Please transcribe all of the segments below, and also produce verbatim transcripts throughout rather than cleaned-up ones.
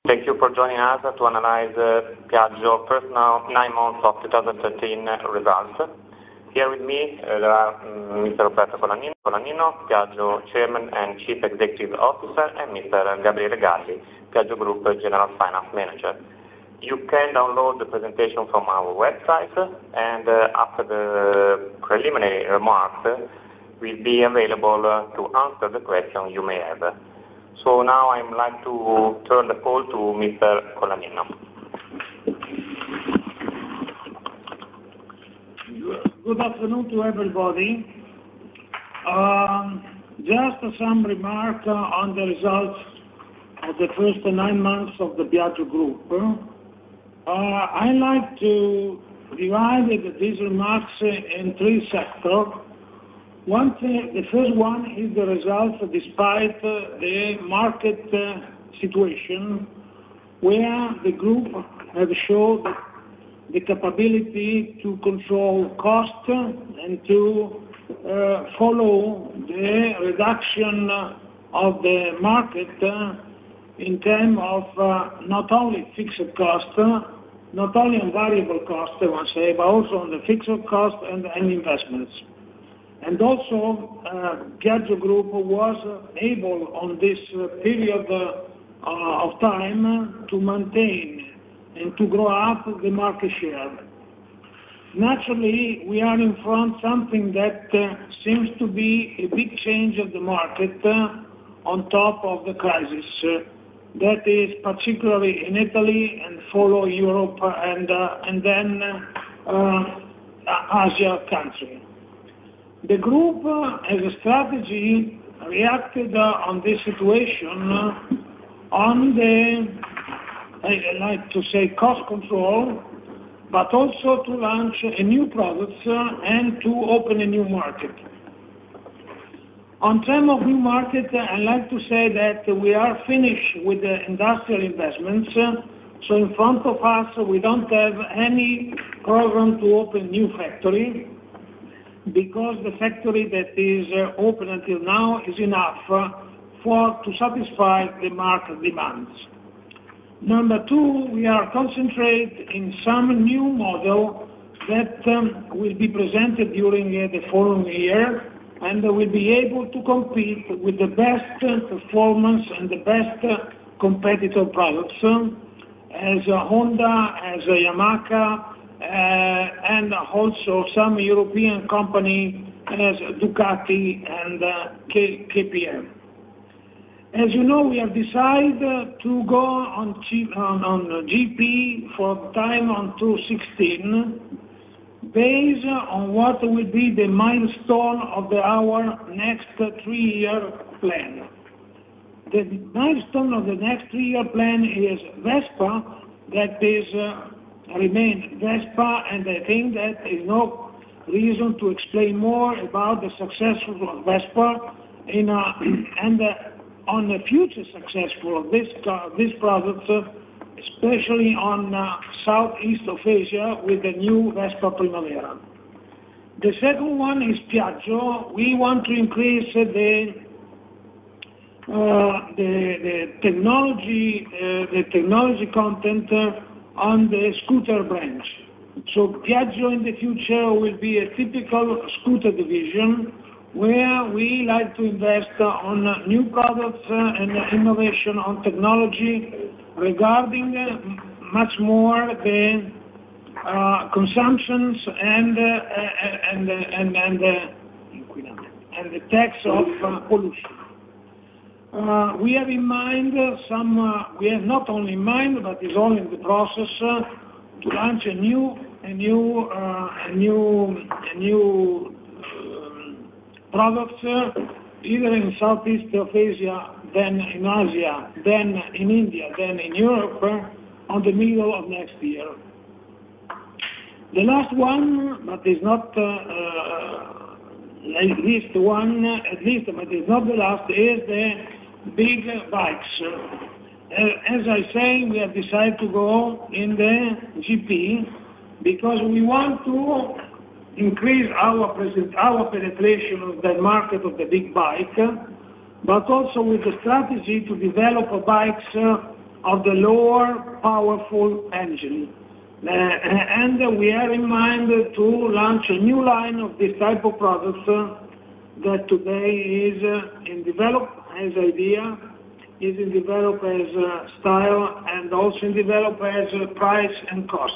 Thank you for joining us to analyze uh, Piaggio first now, nine months of two thousand thirteen results. Here with me uh, there are um, Mister Roberto Colaninno, Colaninno, Piaggio Chairman and Chief Executive Officer, and Mister Gabriele Galli, Piaggio Group General Finance Manager. You can download the presentation from our website, and uh, after the preliminary remarks, uh, we'll be available uh, to answer the question you may have. So now I'd like to turn the call to Mister Colaninno. Good afternoon to everybody. Um, just some remark uh, on the results of the first nine months of the Piaggio Group. Uh, I like to divide these remarks in three sectors. One thing, the first one is the results despite uh, the market uh, situation, where the group has shown the capability to control cost and to uh, follow the reduction of the market uh, in terms of uh, not only fixed cost, not only on variable cost, I want to say, but also on the fixed cost and, and investments. And also, uh, Piaggio Group was able on this uh, period uh, of time to maintain and to grow up the market share. Naturally, we are in front of something that uh, seems to be a big change of the market uh, on top of the crisis. Uh, that is particularly in Italy and follow Europe and, uh, and then uh, Asia country. The group, uh, as a strategy, reacted uh, on this situation uh, on the, I like to say, cost control, but also to launch a new product uh, and to open a new market. On terms of new market, uh, I like to say that we are finished with the industrial investments. Uh, so in front of us, we don't have any program to open new factory, because the factory that is uh, open until now is enough uh, for to satisfy the market demands. Number two, we are concentrated in some new model that um, will be presented during uh, the following year, and uh, will be able to compete with the best uh, performance and the best uh, competitor products, uh, as uh, Honda, as uh, Yamaha, Uh, and also some European company as Ducati and uh, K P M. As you know, we have decided to go on, G on, on G P for time on two thousand sixteen, based on what will be the milestone of the, our next three-year plan. The milestone of the next three-year plan is Vespa, that is uh, remain Vespa, and I think that there is no reason to explain more about the success of Vespa in a, and uh, on the future success of this uh, this product, uh, especially on uh, southeast of Asia with the new Vespa Primavera. The second one is Piaggio. We want to increase uh, the, uh, the the technology uh, the technology content Uh, on the scooter branch. So Piaggio in the future will be a typical scooter division where we like to invest on new products and innovation on technology regarding much more the uh, consumptions and uh, and and and, uh, and the tax of uh, pollution. Uh, we have in mind uh, some, uh, we have not only in mind, but is all in the process uh, to launch a new, a new, uh, a new, a new um, product, uh, either in Southeast of Asia, then in Asia, then in India, then in Europe, uh, on the middle of next year. The last one, but is not uh, uh, at least one, at least, but is not the last, is the big bikes. Uh, as I say, we have decided to go in the G P because we want to increase our present, our penetration of the market of the big bike, but also with the strategy to develop bikes uh, of the lower powerful engine. Uh, and we have in mind to launch a new line of this type of products uh, that today is uh, in develop as idea, is in develop as uh, style, and also in develop as uh, price and cost.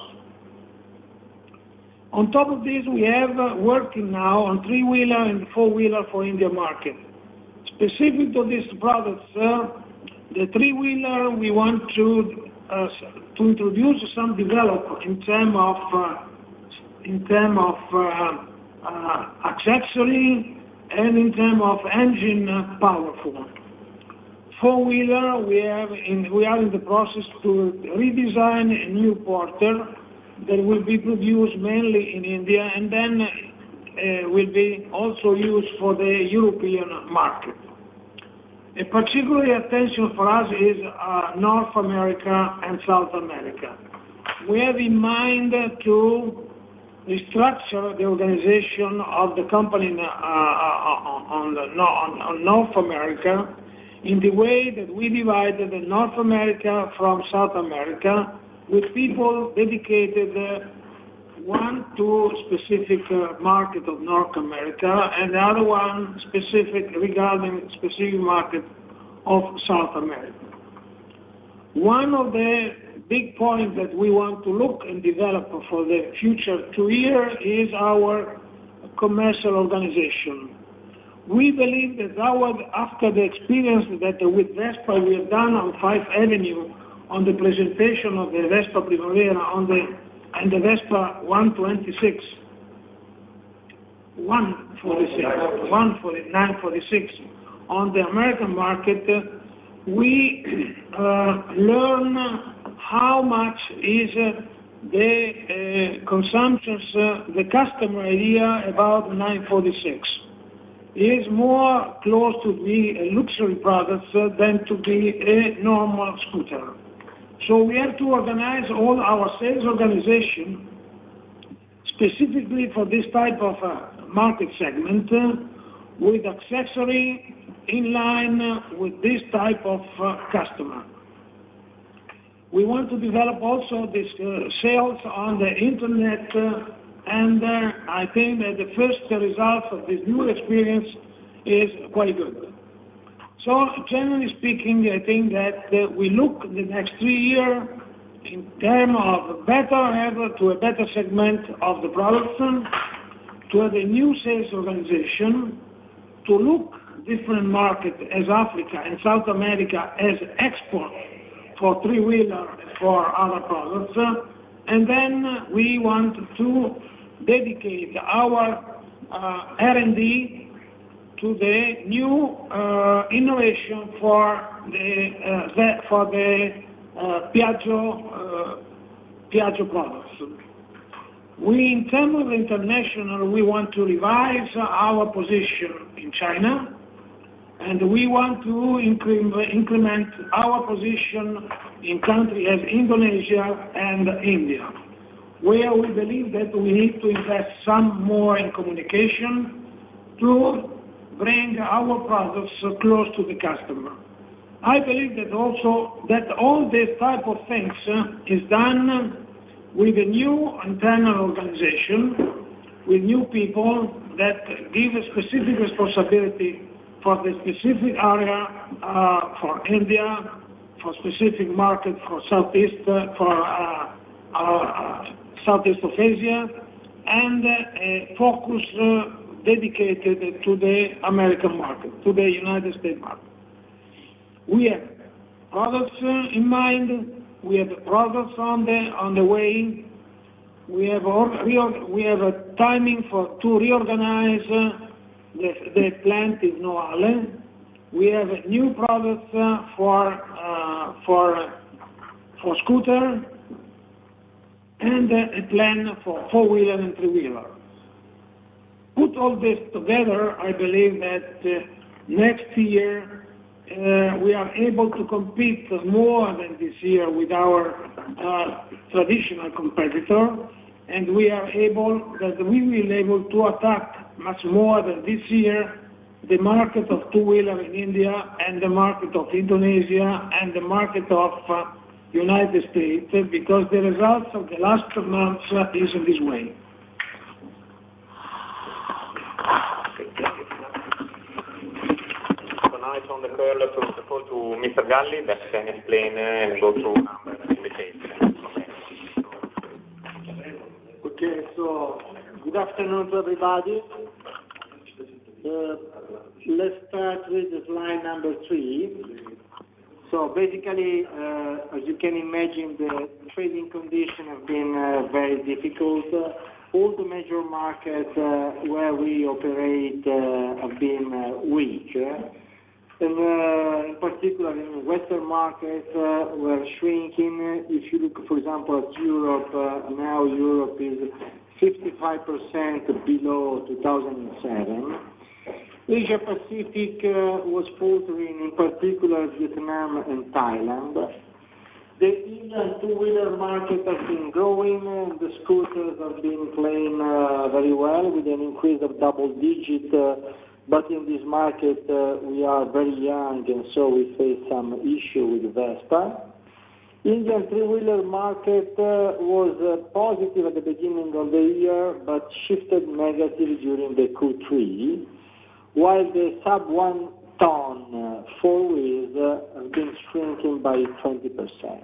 On top of this, we have uh, working now on three-wheeler and four-wheeler for India market. Specific to these products, uh, the three-wheeler we want to uh, to introduce some develop in terms of uh, in terms of uh, uh, accessory and in terms of engine uh, powerful. Four-wheeler, we have in we are in the process to redesign a new Porter that will be produced mainly in India and then uh, will be also used for the European market. A particular attention for us is uh, North America and South America. We have in mind to restructure the organization of the company uh, on, the, on, on North America in the way that we divided North America from South America, with people dedicated uh, one to specific uh, market of North America and the other one specific regarding specific market of South America. One of the big points that we want to look and develop for the future two years is our commercial organization. We believe that our, after the experience that with Vespa we have done on Fifth Avenue on the presentation of the Vespa Primavera on the and the Vespa one twenty-six, one forty-six, one forty-nine, forty-six on the American market, we uh, learn how much is uh, the uh, consumptions, uh, the customer idea about nine forty-six. Is more close to be a luxury product uh, than to be a normal scooter. So we have to organize all our sales organization specifically for this type of uh, market segment uh, with accessory in line uh, with this type of uh, customer. We want to develop also this uh, sales on the internet uh, and uh, I think that the first results of this new experience is quite good. So, generally speaking, I think that uh, we look the next three years in terms of better have to a better segment of the products, to have a new sales organization, to look different markets as Africa and South America as export for three-wheeler for other products, and then we want to dedicate our uh, R and D to the new uh, innovation for the, uh, the for the uh, Piaggio uh, Piaggio products. We, in terms of international, we want to revise our position in China, and we want to incre- increment our position in countries as Indonesia and India, where we believe that we need to invest some more in communication to bring our products close to the customer. I believe that also that all this type of things uh, is done with a new internal organization, with new people that give a specific responsibility for the specific area, uh, for India, for specific market, for Southeast, uh, for uh, uh, Southeast of Asia, and uh, a focus uh, dedicated to the American market, to the United States market. We have products uh, in mind. We have products on the on the way. We have a, we have a timing for to reorganize uh, the the plant in Noale. We have a new products uh, for uh, for for scooter and uh, a plan for four wheeler and three wheeler. Put all this together, I believe that uh, next year uh, we are able to compete more than this year with our uh, traditional competitor, and we are able that we will be able to attack much more than this year the market of two-wheeler in India and the market of Indonesia and the market of uh, United States, because the results of the last months is in this way. So now it's on the call to the call to Mister Galli that can explain uh, and go through numbers in detail. Okay, so good afternoon to everybody. Uh, let's start with slide number three. So basically, uh, as you can imagine, the trading conditions have been uh, very difficult. Uh, all the major markets uh, where we operate uh, have been uh, weak. And uh, in particular, in Western markets, uh, we're shrinking. If you look, for example, at Europe, uh, now Europe is fifty-five percent below two thousand seven. Asia Pacific uh, was faltering, in particular Vietnam and Thailand. The Indian two-wheeler market has been growing, and the scooters have been playing uh, very well with an increase of double digit, uh, but in this market uh, we are very young, and so we face some issue with Vespa. Indian three-wheeler market uh, was uh, positive at the beginning of the year, but shifted negative during the Q three. While the sub one ton uh, four wheels uh, have been shrinking by twenty percent.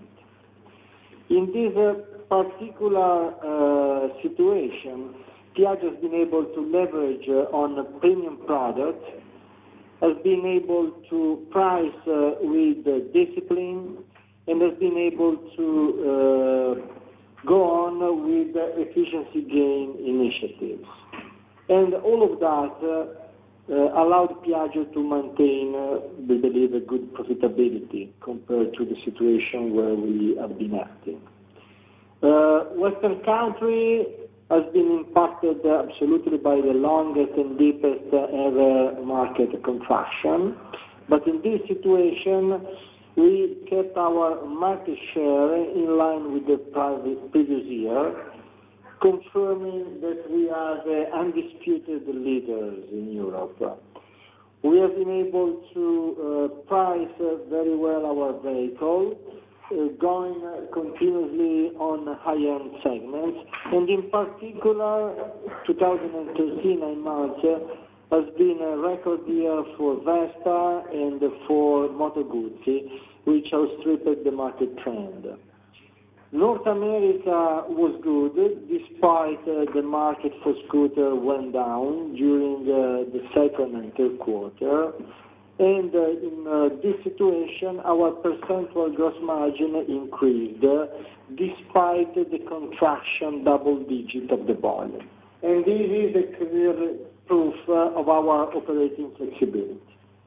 In this uh, particular uh, situation, Piaggio has been able to leverage uh, on a premium product, has been able to price uh, with uh, discipline, and has been able to uh, go on with uh, efficiency gain initiatives. And all of that uh, Uh, allowed Piaggio to maintain, uh, we believe, a good profitability compared to the situation where we have been acting. Uh, Western country has been impacted uh, absolutely by the longest and deepest uh, ever market contraction. But in this situation, we kept our market share in line with the previous year, confirming that we are the undisputed leaders in Europe. We have been able to uh, price uh, very well our vehicle, uh, going uh, continuously on high-end segments, and in particular, two thousand thirteen, nine months, uh, has been a record year for Vespa and for Moto Guzzi, which outstripped the market trend. North America was good, despite uh, the market for scooter went down during uh, the second and third quarter. And uh, in uh, this situation, our percentual gross margin increased, uh, despite the contraction double digit of the volume. And this is a clear proof uh, of our operating flexibility.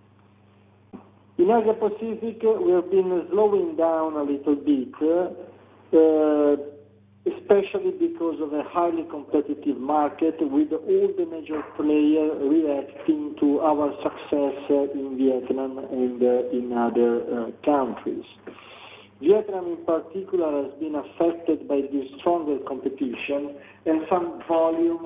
In Asia Pacific, we have been slowing down a little bit, uh, Uh, especially because of a highly competitive market with all the major players reacting to our success uh, in Vietnam and uh, in other uh, countries. Vietnam in particular has been affected by this stronger competition, and some volume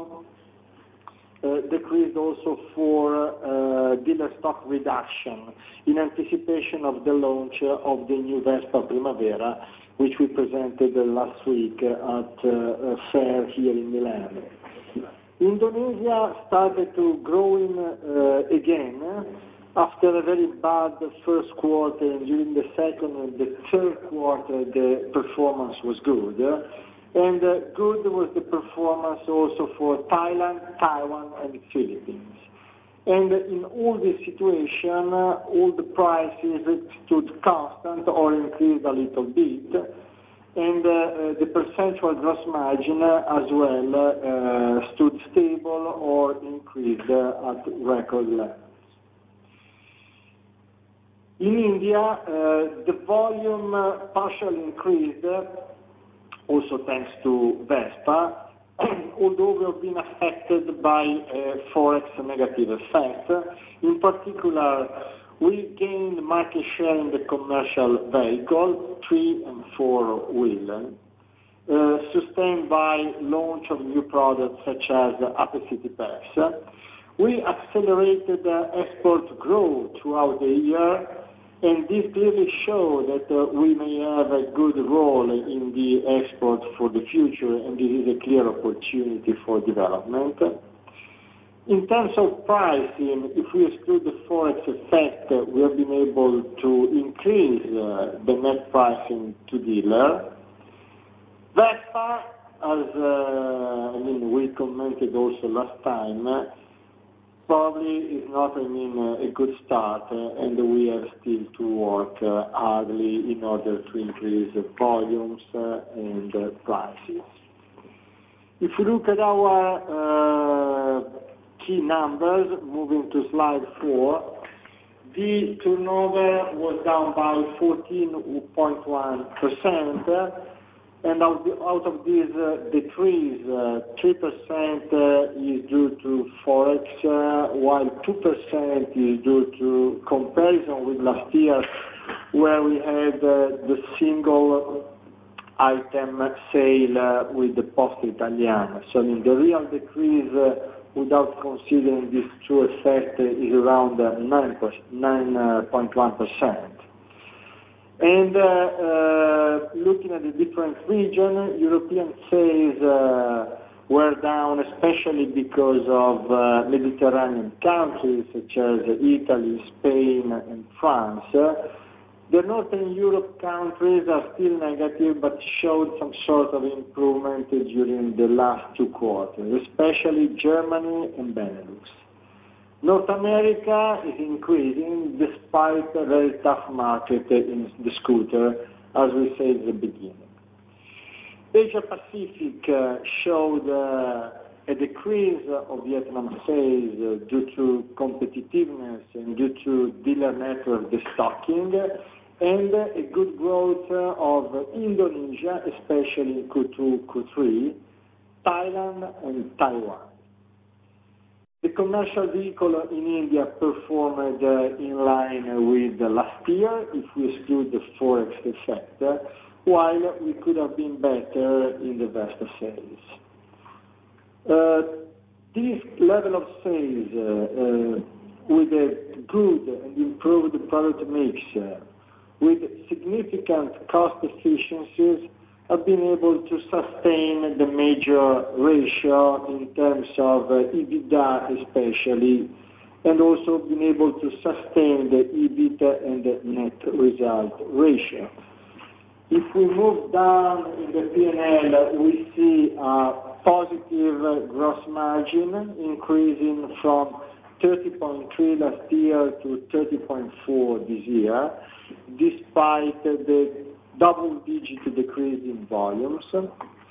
uh, decreased also for uh, dealer stock reduction in anticipation of the launch of the new Vespa Primavera, which we presented uh, last week uh, at uh, a fair here in Milan. Indonesia started to grow in, uh, again after a very bad first quarter, and during the second and the third quarter the performance was good. And uh, good was the performance also for Thailand, Taiwan, and Philippines. And in all this situation, uh, all the prices stood constant or increased a little bit, and uh, uh, the percentual gross margin uh, as well uh, stood stable or increased uh, at record levels. In India, uh, the volume uh, partially increased, uh, also thanks to Vespa, although we have been affected by a Forex negative effect. In particular, we gained market share in the commercial vehicle, three and four wheel, uh, sustained by launch of new products such as Ape City Pass. We accelerated uh, export growth throughout the year, And this clearly shows that uh, we may have a good role in the export for the future, and this is a clear opportunity for development. In terms of pricing, if we exclude the forex effect, uh, we have been able to increase uh, the net pricing to dealer. Vespa, as uh, I mean, we commented also last time, uh, probably is not, I mean, uh, a good start, uh, and we have still to work uh, hardly in order to increase uh, volumes uh, and uh, prices. If we look at our uh, key numbers, moving to slide four, the turnover was down by fourteen point one percent, uh, and out, the, out of this uh, decrease, uh, three percent uh, is due to forex, uh, while two percent is due to comparison with last year, where we had uh, the single item sale uh, with the Poste Italiane. So I mean, the real decrease uh, without considering this two effect uh, is around uh, nine point one percent. And uh, uh, looking at the different regions, European sales uh, were down, especially because of uh, Mediterranean countries such as Italy, Spain, and France. The Northern Europe countries are still negative, but showed some sort of improvement during the last two quarters, especially Germany and Benelux. North America is increasing despite a very tough market in the scooter, as we said at the beginning. Asia Pacific uh, showed uh, a decrease of Vietnam sales uh, due to competitiveness and due to dealer network destocking, and uh, a good growth uh, of Indonesia, especially in Q two, Q three, Thailand and Taiwan. The commercial vehicle in India performed uh, in line with uh, last year, if we exclude the forex effect, uh, while we could have been better in the Vespa sales. Uh, this level of sales, uh, uh, with a good and improved product mix, uh, with significant cost efficiencies, have been able to sustain the major ratio in terms of uh, EBITDA especially, and also been able to sustain the EBIT and the net result ratio. If we move down in the P and L, we see a positive uh, gross margin increasing from thirty point three last year to thirty point four this year, despite uh, the double-digit decrease in volumes. Uh,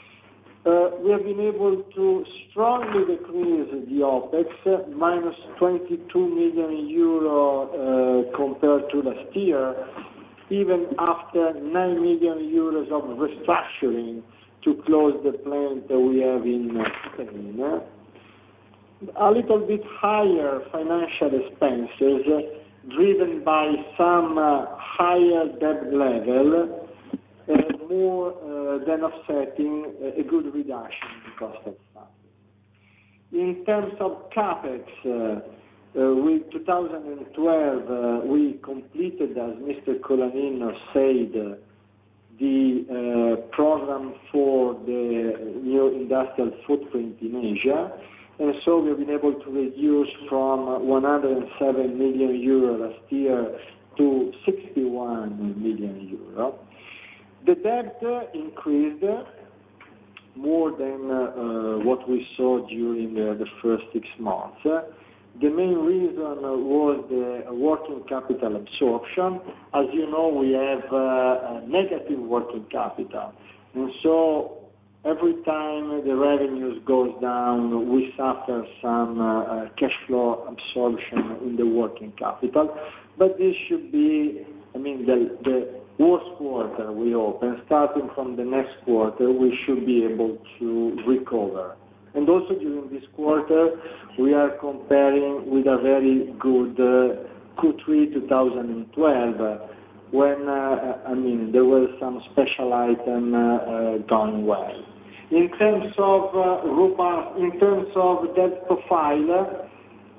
we have been able to strongly decrease the OPEX, uh, minus twenty-two million euro uh, compared to last year, even after nine million euros of restructuring to close the plant that we have in Spain. A little bit higher financial expenses, uh, driven by some uh, higher debt level, Uh, more uh, than offsetting uh, a good reduction in the cost of funds. In terms of CAPEX, uh, uh, with two thousand twelve, uh, we completed, as Mister Colaninno said, uh, the uh, program for the new industrial footprint in Asia, and so we've been able to reduce from one hundred seven million euro last year to sixty-one million euro. The debt increased more than uh, what we saw during uh, the first six months. The main reason was the working capital absorption. As you know, we have uh, a negative working capital, and so every time the revenues goes down, we suffer some uh, cash flow absorption in the working capital. But this should be, I mean, the, the worst quarter we hope, and starting from the next quarter, we should be able to recover. And also during this quarter, we are comparing with a very good uh, Q three twenty twelve, uh, when, uh, I mean, there were some special items uh, uh, going well. In terms of uh, robust, in terms of debt profile,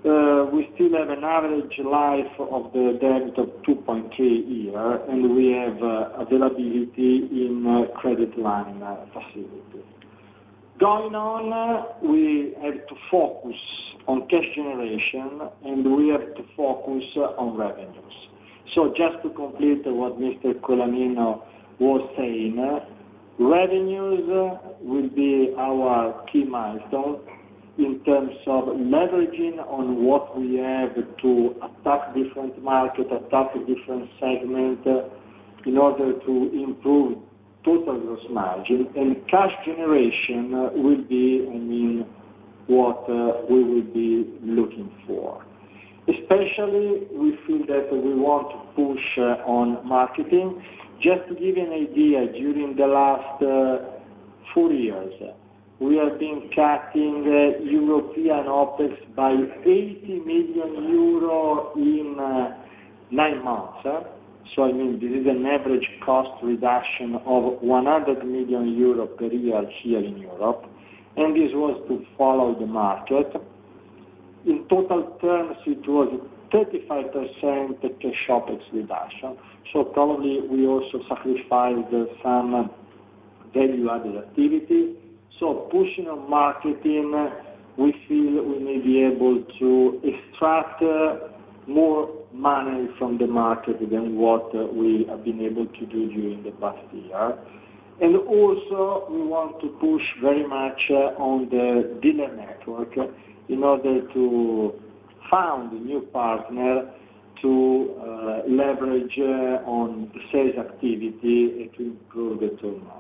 Uh, we still have an average life of the debt of two point three years, and we have uh, availability in uh, credit line uh, facility. Going on, uh, we have to focus on cash generation, and we have to focus uh, on revenues. So just to complete what Mister Colaninno was saying, uh, revenues uh, will be our key milestone in terms of leveraging on what we have to attack different markets, attack different segments uh, in order to improve total gross margin. And cash generation uh, will be, I mean, what uh, we will be looking for. Especially, we feel that we want to push uh, on marketing. Just to give you an idea, during the last uh, four years, we have been cutting uh, European OPEX by eighty million euro in uh, nine months. Uh. So, I mean, this is an average cost reduction of one hundred million euro per year here in Europe. And this was to follow the market. In total terms, it was thirty-five percent cash OPEX reduction. So probably we also sacrificed some value-added activity. So pushing on marketing, we feel we may be able to extract uh, more money from the market than what uh, we have been able to do during the past year. And also we want to push very much uh, on the dealer network in order to find a new partner to uh, leverage uh, on the sales activity to improve the turnover.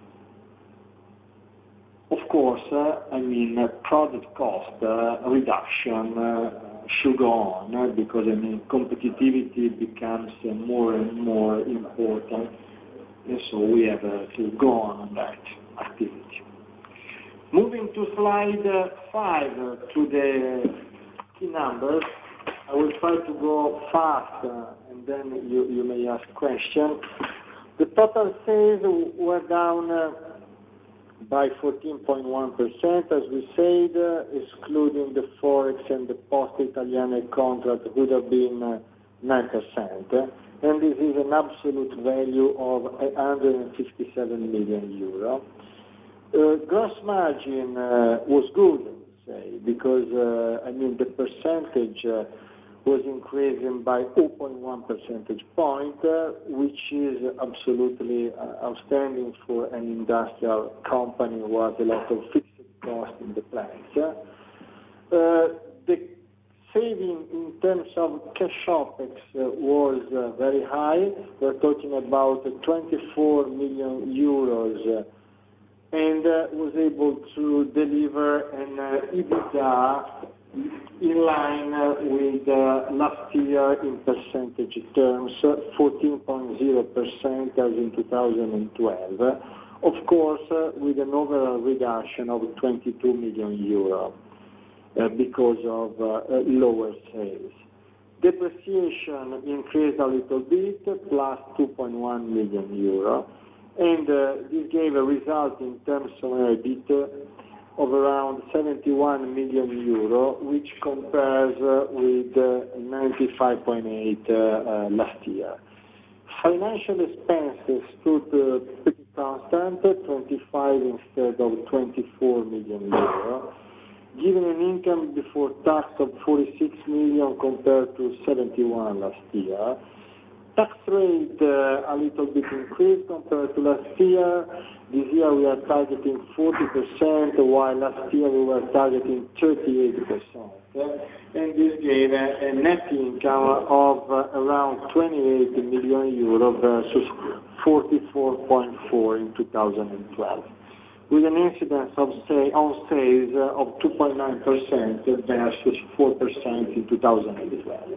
Of course, uh, I mean, uh, product cost uh, reduction uh, should go on uh, because, I mean, competitivity becomes uh, more and more important, and so we have uh, to go on on that activity. Moving to slide uh, five, uh, to the key numbers, I will try to go fast, uh, and then you, you may ask questions. The total sales were down uh, by fourteen point one percent, as we said, uh, excluding the Forex and the Poste Italiane contract would have been uh, nine percent. Uh, and this is an absolute value of one hundred fifty-seven million euro. Uh, gross margin uh, was good, say, because, uh, I mean, the percentage uh, was increasing by zero point one percentage point, uh, which is absolutely uh, outstanding for an industrial company who has a lot of fixed costs in the plants. Uh, the saving in terms of cash OPEX uh, was uh, very high. We're talking about twenty-four million euros, uh, and uh, was able to deliver an uh, EBITDA in line uh, with uh, last year in percentage terms, fourteen point zero percent as in two thousand twelve, of course uh, with an overall reduction of twenty-two million euro uh, because of uh, uh, lower sales. Depreciation increased a little bit, plus two point one million euro, and uh, this gave a result in terms of EBITDA of around seventy-one million euro, which compares uh, with uh, ninety-five point eight uh, uh, last year. Financial expenses stood uh, pretty constant, twenty-five instead of twenty-four million euro, giving an income before tax of forty-six million compared to seventy-one last year. Tax rate uh, a little bit increased compared to last year. This year we are targeting forty percent, while last year we were targeting thirty-eight percent. And this gave a, a net income of uh, around twenty-eight million euro versus forty-four point four in two thousand twelve, with an incidence of say, on sales uh, of two point nine percent versus four percent in two thousand twelve.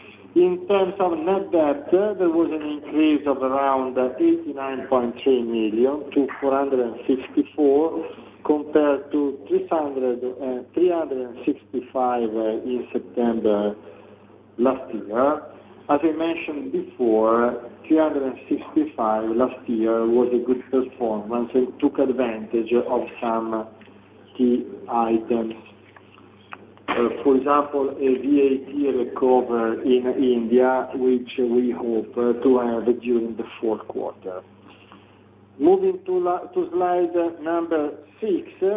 In terms of net debt, uh, there was an increase of around uh, eighty-nine point three million to four hundred sixty-four compared to three hundred, uh, three hundred sixty-five uh, in September last year. As I mentioned before, three hundred sixty-five last year was a good performance and took advantage of some key items. uh, for example, a V A T recovery in India, which we hope uh, to have during the fourth quarter. Moving to, la to slide number six, uh,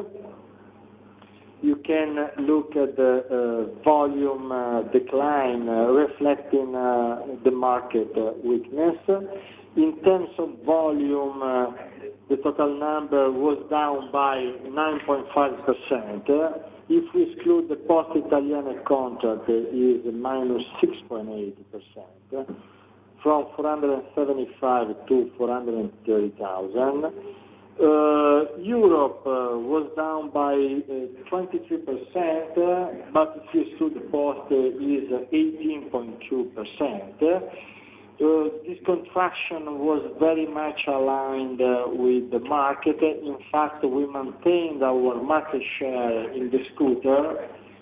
you can look at the uh, volume uh, decline uh, reflecting uh, the market uh, weakness. In terms of volume, uh, the total number was down by nine point five percent. If we exclude the Poste Italiane contract, it is minus six point eight percent, from four hundred seventy-five to four hundred thirty thousand. Uh, Europe uh, was down by uh, twenty-three percent, uh, but if you exclude the Poste, it is eighteen point two percent. Uh, this contraction was very much aligned uh, with the market. In fact, we maintained our market share in the scooter,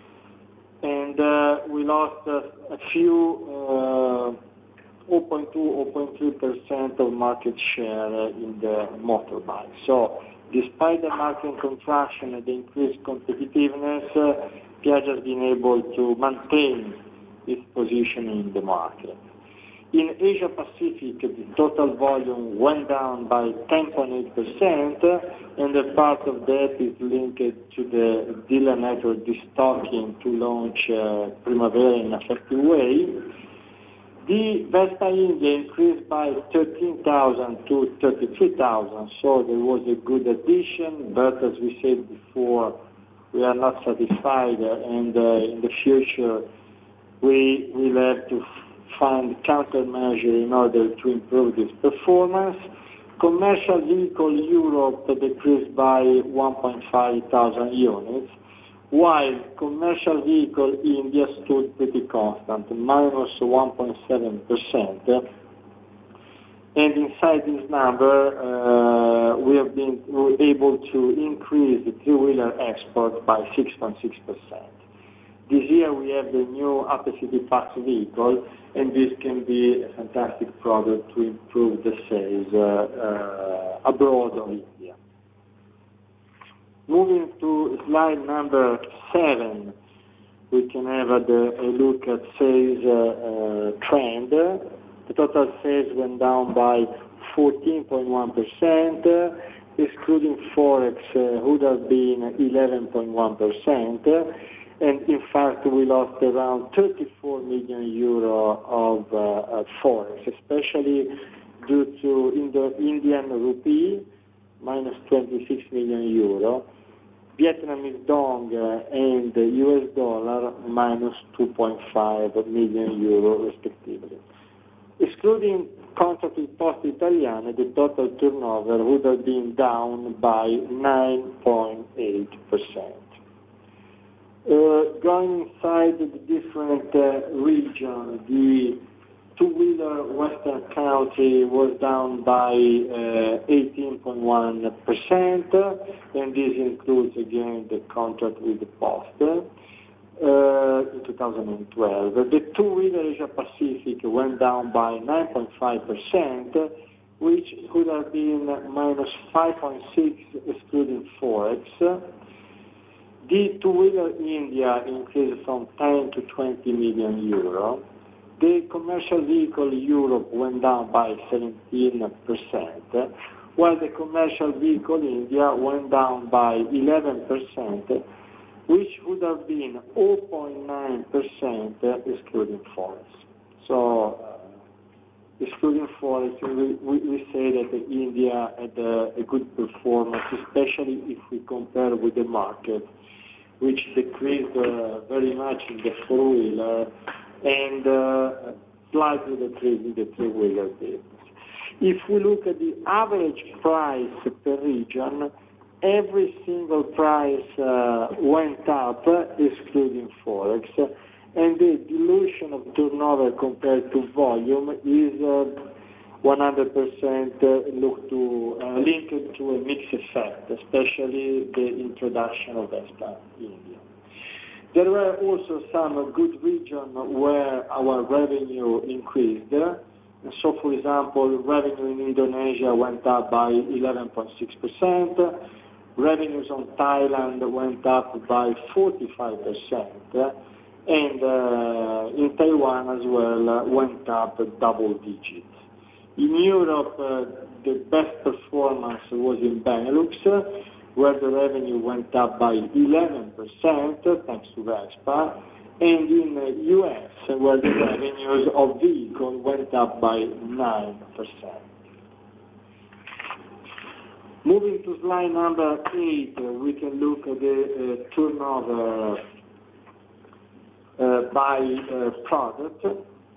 and uh, we lost uh, a few uh, zero point two, zero point three percent of market share in the motorbike. So, despite the market contraction and the increased competitiveness, uh, Piaggio has been able to maintain its position in the market. In Asia Pacific, the total volume went down by ten point eight percent, and a part of that is linked to the dealer network destocking to launch uh, Primavera in an effective way. The Vespa India increased by thirteen thousand to thirty-three thousand, so there was a good addition, but as we said before, we are not satisfied, and uh, in the future we will have to find countermeasure in order to improve this performance. Commercial vehicle Europe decreased by one point five thousand units, while commercial vehicle India stood pretty constant, minus one point seven percent. And inside this number, uh, we have been able to increase the three-wheeler export by six point six percent. This year we have the new Upper-City Pax vehicle, and this can be a fantastic product to improve the sales uh, uh, abroad of India. Moving to slide number seven, we can have a, a look at sales uh, uh, trend. The total sales went down by fourteen point one percent, uh, excluding Forex uh, would have been eleven point one percent. And in fact, we lost around thirty-four million euro of uh, uh, Forex, especially due to Indo Indian rupee, minus twenty-six million euro, Vietnamese dong uh, and the U S dollar, minus two point five million euro respectively. Excluding contract with Poste Italiane, the total turnover would have been down by nine point eight percent. Uh, going inside the different uh, regions, the two-wheeler Western country was down by uh, eighteen point one percent, and this includes again the contract with the Post uh, in two thousand twelve. The two-wheeler Asia Pacific went down by nine point five percent, which could have been minus five point six excluding Forex. The two-wheeler India increased from ten to twenty million euro. The commercial vehicle Europe went down by seventeen percent, while the commercial vehicle India went down by eleven percent, which would have been zero point nine percent excluding Forex. So, uh, excluding Forex, we, we, we say that India had a, a good performance, especially if we compare with the market, which decreased uh, very much in the four-wheeler and uh, slightly decreased in the three-wheeler business. If we look at the average price per region, every single price uh, went up, excluding Forex, and the dilution of turnover compared to volume is uh, one hundred percent look to, uh, linked to a mix effect, especially the introduction of Vespa India. There were also some good regions where our revenue increased. So, for example, revenue in Indonesia went up by eleven point six percent, Revenues on Thailand went up by forty-five percent, and uh, in Taiwan as well uh, went up double digits. In Europe, uh, the best performance was in Benelux, uh, where the revenue went up by eleven percent, thanks to Vespa, and in the U S, where the revenues of vehicle went up by nine percent. Moving to slide number eight, uh, we can look at the uh, turnover uh, by uh, product.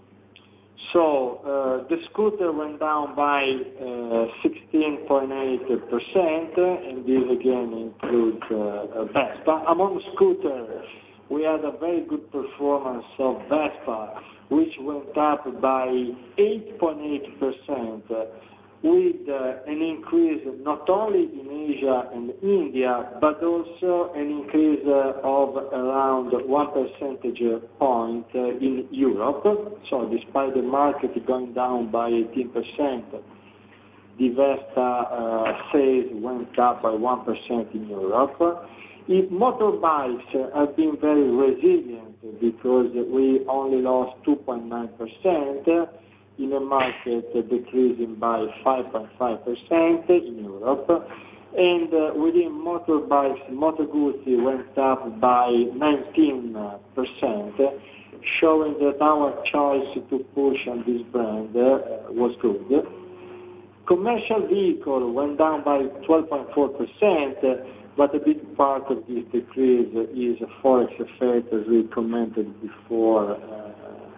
So uh, the scooter went down by uh, sixteen point eight percent, and this again includes uh, Vespa. Among scooters, we had a very good performance of Vespa, which went up by eight point eight percent, with uh, an increase not only in Asia and India, but also an increase uh, of around one percentage point uh, in Europe. So despite the market going down by eighteen percent, the Vespa uh, sales went up by one percent in Europe. If motorbikes have been very resilient because we only lost two point nine percent in a market decreasing by five point five percent in Europe. And uh, within motorbikes, Moto Guzzi went up by nineteen percent, showing that our choice to push on this brand uh, was good. Commercial vehicle went down by twelve point four percent, but a big part of this decrease is a forex effect, as we commented before, uh,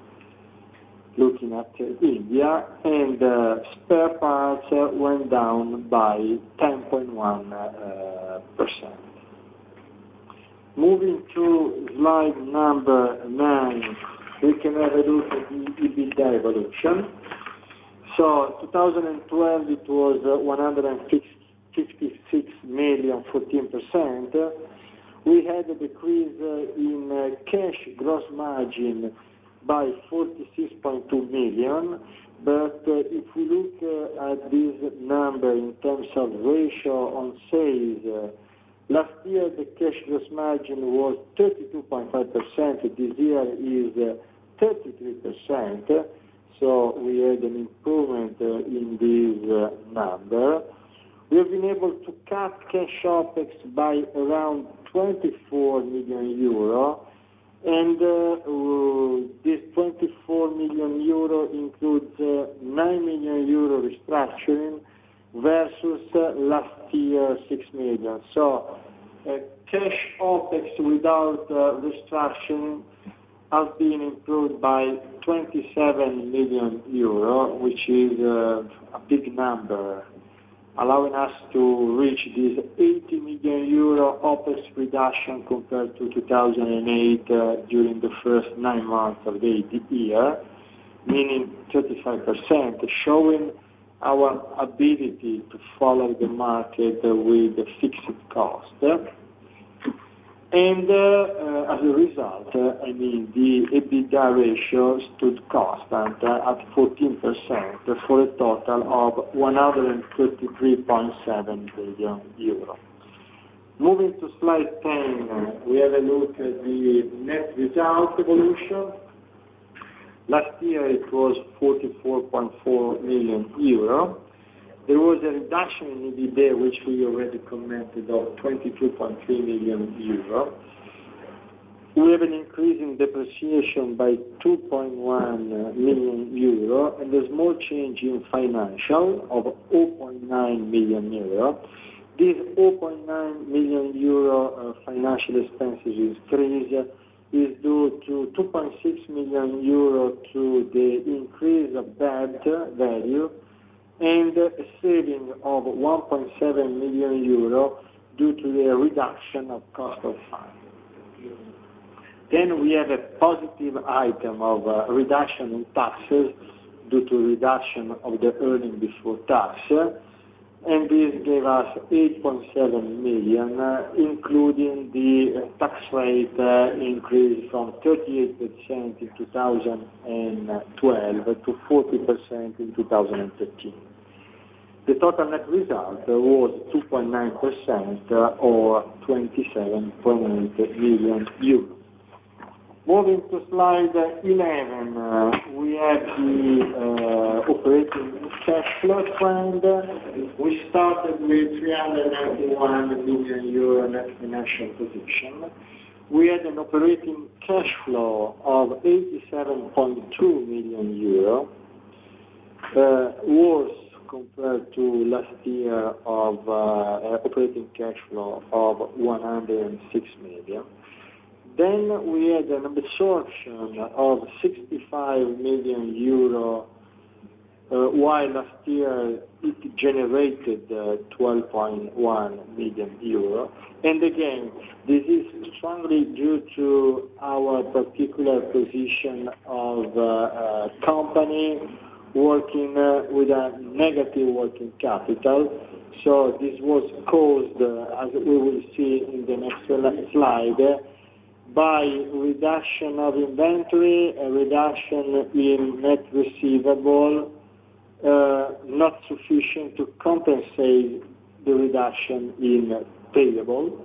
looking at uh, India, and uh, spare parts uh, went down by ten point one percent. Moving to slide number nine, we can have a look at the EBITDA evolution. So two thousand twelve it was uh, one hundred fifty-six million, fourteen percent. We had a decrease uh, in uh, cash gross margin by forty-six point two million, but uh, if we look uh, at this number in terms of ratio on sales, uh, last year the cash gross margin was thirty-two point five percent, this year is uh, thirty-three percent, so we had an improvement uh, in this uh, number. We have been able to cut cash OPEX by around twenty-four million euro, and uh, uh, this twenty-four million euro includes uh, nine million euro restructuring versus uh, last year six million. So uh, cash OPEX without uh, restructuring has been improved by twenty-seven million euro, which is uh, a big number, allowing us to reach this eighty million euro OPEX reduction compared to two thousand eight uh, during the first nine months of the year, meaning thirty-five percent, showing our ability to follow the market uh, with the fixed cost. And uh, uh, as a result, uh, I mean, the EBITDA ratio stood constant uh, at fourteen percent for a total of one hundred thirty-three point seven billion euro. Moving to slide ten, uh, we have a look at the net result evolution. Last year it was forty-four point four million euro. There was a reduction in EBITDA, which we already commented, of twenty-two point three million euro. We have an increase in depreciation by two point one million euro and a small change in financial of zero point nine million euro. This zero point nine million euro uh, financial expenses increase is due to two point six million euro to the increase of debt value, and a saving of one point seven million euro due to the reduction of cost of funds. Then we have a positive item of uh, reduction in taxes due to reduction of the earning before tax, and this gave us eight point seven million, uh, including the uh, tax rate uh, increase from thirty-eight percent in two thousand twelve to forty percent in two thousand thirteen. The total net result was two point nine percent or twenty-seven point eight million euros. Moving to slide eleven, uh, we have the uh, operating cash flow trend. We started with three hundred ninety-one million euro net financial position. We had an operating cash flow of eighty-seven point two million euro, uh, worse compared to last year of uh, operating cash flow of one hundred six million. Then we had an absorption of sixty-five million euro, uh, while last year it generated uh, twelve point one million euro. And again, this is strongly due to our particular position of uh, uh, company working uh, with a negative working capital. So this was caused, uh, as we will see in the next slide, uh, by reduction of inventory, a reduction in net receivable, uh, not sufficient to compensate the reduction in payable.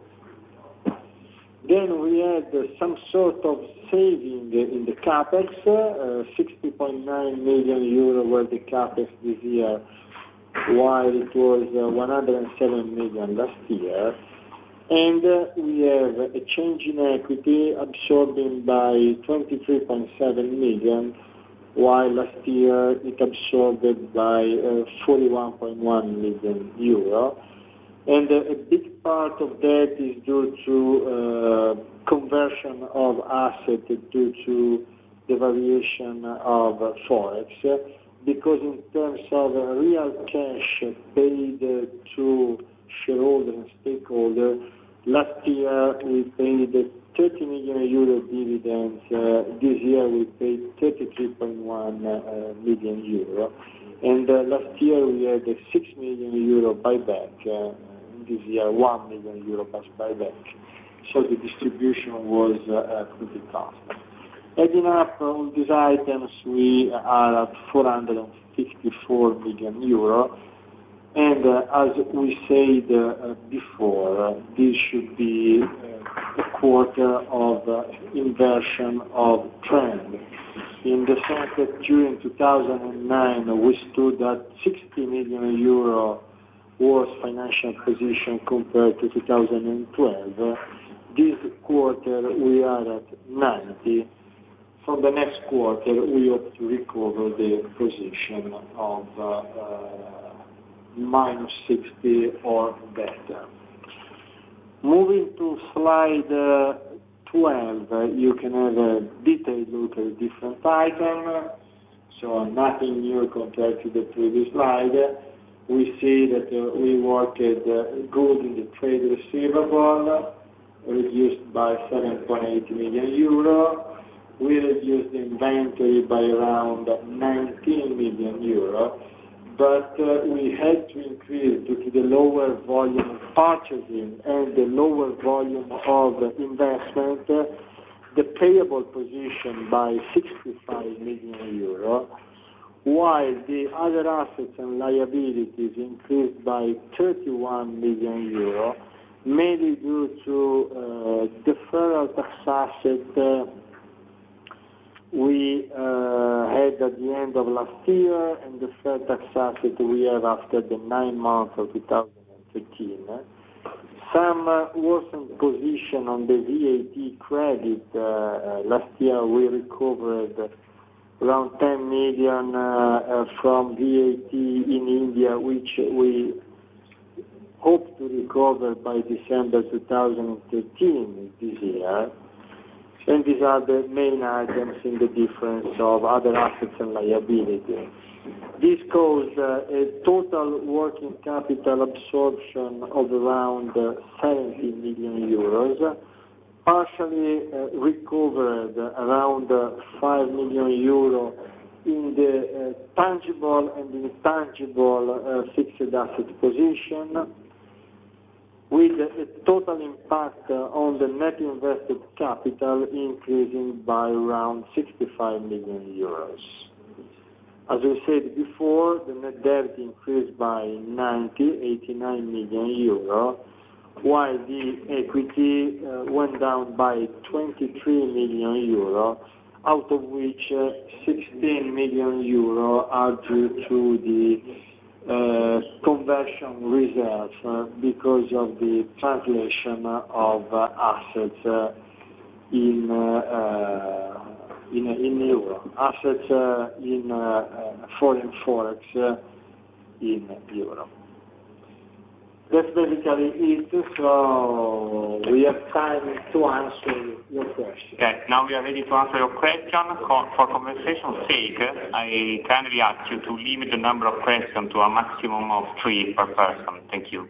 Then we had uh, some sort of saving in the capex, uh, sixty point nine million euro were the capex this year, while it was uh, one hundred seven million last year. And uh, we have a change in equity absorbing by twenty-three point seven million, while last year it absorbed by uh, forty-one point one million euro. And uh, a big part of that is due to uh, conversion of asset due to the variation of uh, Forex, because in terms of uh, real cash paid uh, to shareholder and stakeholder, last year we paid thirty million euro dividends. Uh, this year we paid thirty-three point one uh, million euro, and uh, last year we had a six million euro buyback. Uh, this year one million euro buyback. So the distribution was uh, pretty constant. Adding up all these items, we are at four hundred fifty-four million euro. And uh, as we said uh, before, uh, this should be uh, a quarter of uh, inversion of trend, in the sense that during two thousand nine we stood at sixty million euro worse financial position compared to two thousand twelve. This quarter we are at ninety. For the next quarter we hope to recover the position of uh, uh, minus sixty or better. Moving to slide uh, twelve, uh, you can have a detailed look at different items, so nothing new compared to the previous slide. We see that uh, we worked uh, good in the trade receivable, reduced by seven point eight million euro. We reduced the inventory by around nineteen million euro. But uh, we had to increase, due to the lower volume of purchasing and the lower volume of investment, uh, the payable position by sixty-five million euro, while the other assets and liabilities increased by thirty-one million euro, mainly due to uh, deferral tax asset uh, we uh, had at the end of last year, and the deferred tax asset we have after the nine months of two thousand thirteen. Some uh, worsened position on the V A T credit. Uh, uh, last year we recovered around ten million uh, uh, from V A T in India, which we hope to recover by December two thousand thirteen this year. And these are the main items in the difference of other assets and liabilities. This caused uh, a total working capital absorption of around uh, seventy million euros, partially uh, recovered around uh, five million euro in the uh, tangible and intangible uh, fixed asset position, with a total impact uh, on the net invested capital increasing by around sixty-five million euros. As we said before, the net debt increased by ninety, eighty-nine million euro, while the equity uh, went down by twenty-three million euro, out of which uh, sixteen million euro are due to the uh, conversion reserve uh, because of the translation of uh, assets uh, in uh, uh, in in euro, assets uh, in uh, uh, foreign forex uh, in euro. That's basically it, so we have time to answer your question. Okay, now we are ready to answer your question. For, for conversation's sake, I kindly ask you to limit the number of questions to a maximum of three per person. Thank you.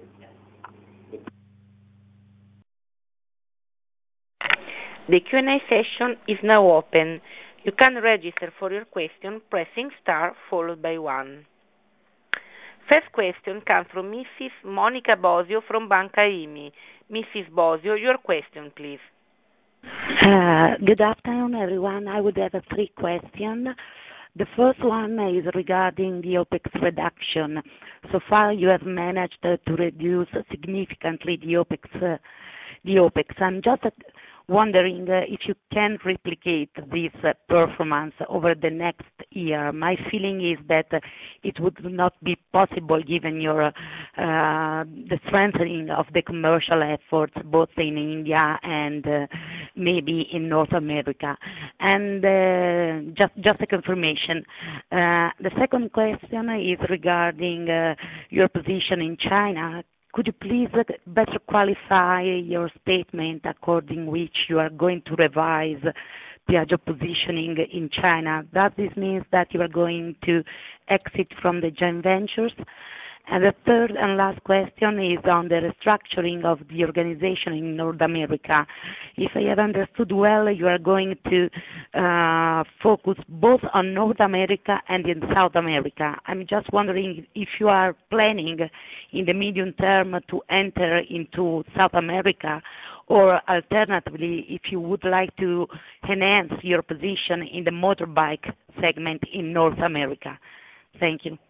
The Q and A session is now open. You can register for your question pressing star followed by one. First question comes from Missus Monica Bosio from Banca I M I. Missus Bosio, your question, please. Uh, good afternoon, everyone. I would have a three questions. The first one is regarding the OPEX reduction. So far, you have managed uh, to reduce significantly the OPEX. Uh, the OPEX. I'm just uh, wondering uh, if you can replicate this uh, performance over the next year. My feeling is that uh, it would not be possible given your uh, the strengthening of the commercial efforts both in India and uh, maybe in North America. And uh, just just a confirmation. Uh, the second question is regarding uh, your position in China. Could you please better qualify your statement according which you are going to revise Piaggio positioning in China? Does this mean that you are going to exit from the joint ventures? And the third and last question is on the restructuring of the organization in North America. If I have understood well, you are going to uh, focus both on North America and in South America. I'm just wondering if you are planning in the medium term to enter into South America, or alternatively, if you would like to enhance your position in the motorbike segment in North America. Thank you.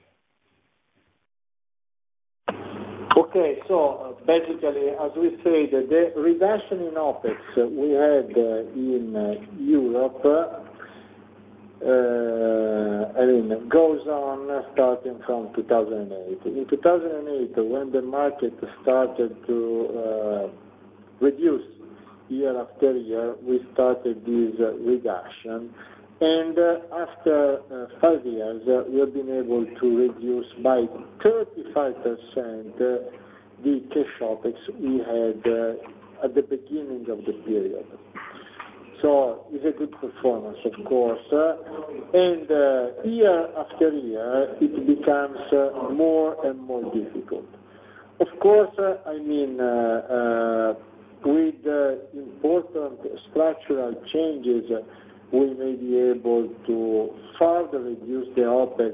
Okay, so uh, basically, as we said, the reduction in OPEX we had uh, in uh, Europe, uh, I mean, goes on starting from two thousand eight. In two thousand eight, when the market started to uh, reduce year after year, we started this uh, reduction. And uh, after uh, five years, uh, we have been able to reduce by thirty-five percent uh, the cash OPEX we had uh, at the beginning of the period. So it's a good performance, of course. Uh, and uh, year after year, it becomes uh, more and more difficult. Of course, uh, I mean, uh, uh, with uh, important structural changes, uh, we may be able to further reduce the OPEX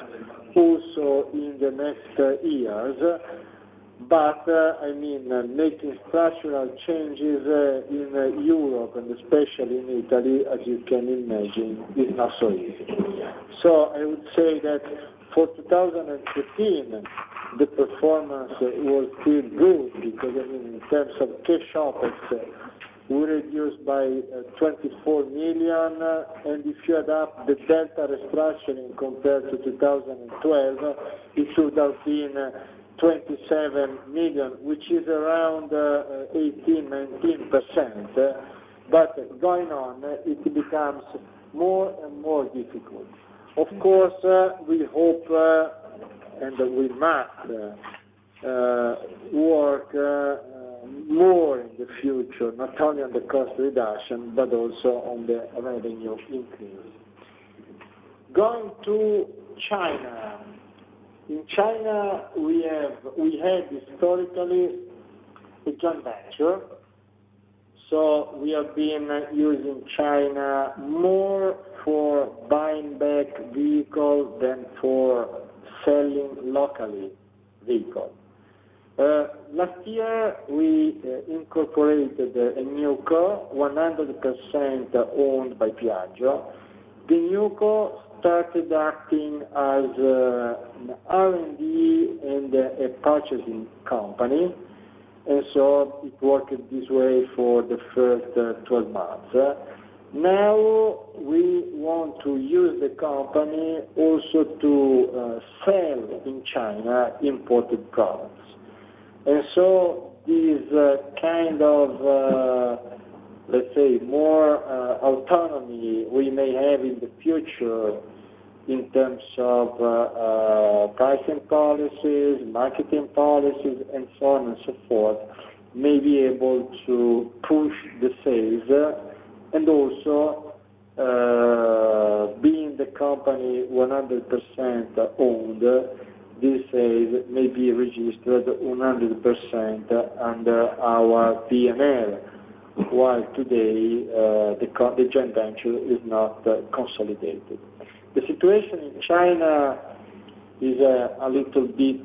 also in the next uh, years, but uh, I mean uh, making structural changes uh, in uh, Europe and especially in Italy, as you can imagine, is not so easy. So I would say that for two thousand thirteen, the performance was still good because I mean in terms of cash OPEX, we reduced by uh, twenty-four million, uh, and if you add up the delta restructuring compared to two thousand twelve, it should have been uh, twenty-seven million, which is around uh, eighteen, nineteen percent. Uh, but going on, uh, it becomes more and more difficult. Of course, uh, we hope uh, and we must uh, uh, work uh, more in the future, not only on the cost reduction, but also on the revenue increase. Going to China. In China, we have we had historically a joint venture. So we have been using China more for buying back vehicles than for selling locally vehicles. Uh, last year, we uh, incorporated a new car, one hundred percent owned by Piaggio, the NewCo started acting as uh, an R and D and a purchasing company, and so it worked this way for the first uh, twelve months. Now we want to use the company also to uh, sell in China imported products. And so this uh, kind of, uh, let's say, more uh, autonomy we may have in the future in terms of uh, uh, pricing policies, marketing policies, and so on and so forth, may be able to push the sales, uh, and also uh, being the company one hundred percent owned, this sales may be registered one hundred percent under our P and L, while today uh, the, co- the joint venture is not uh, consolidated. The situation in China is a, a little bit,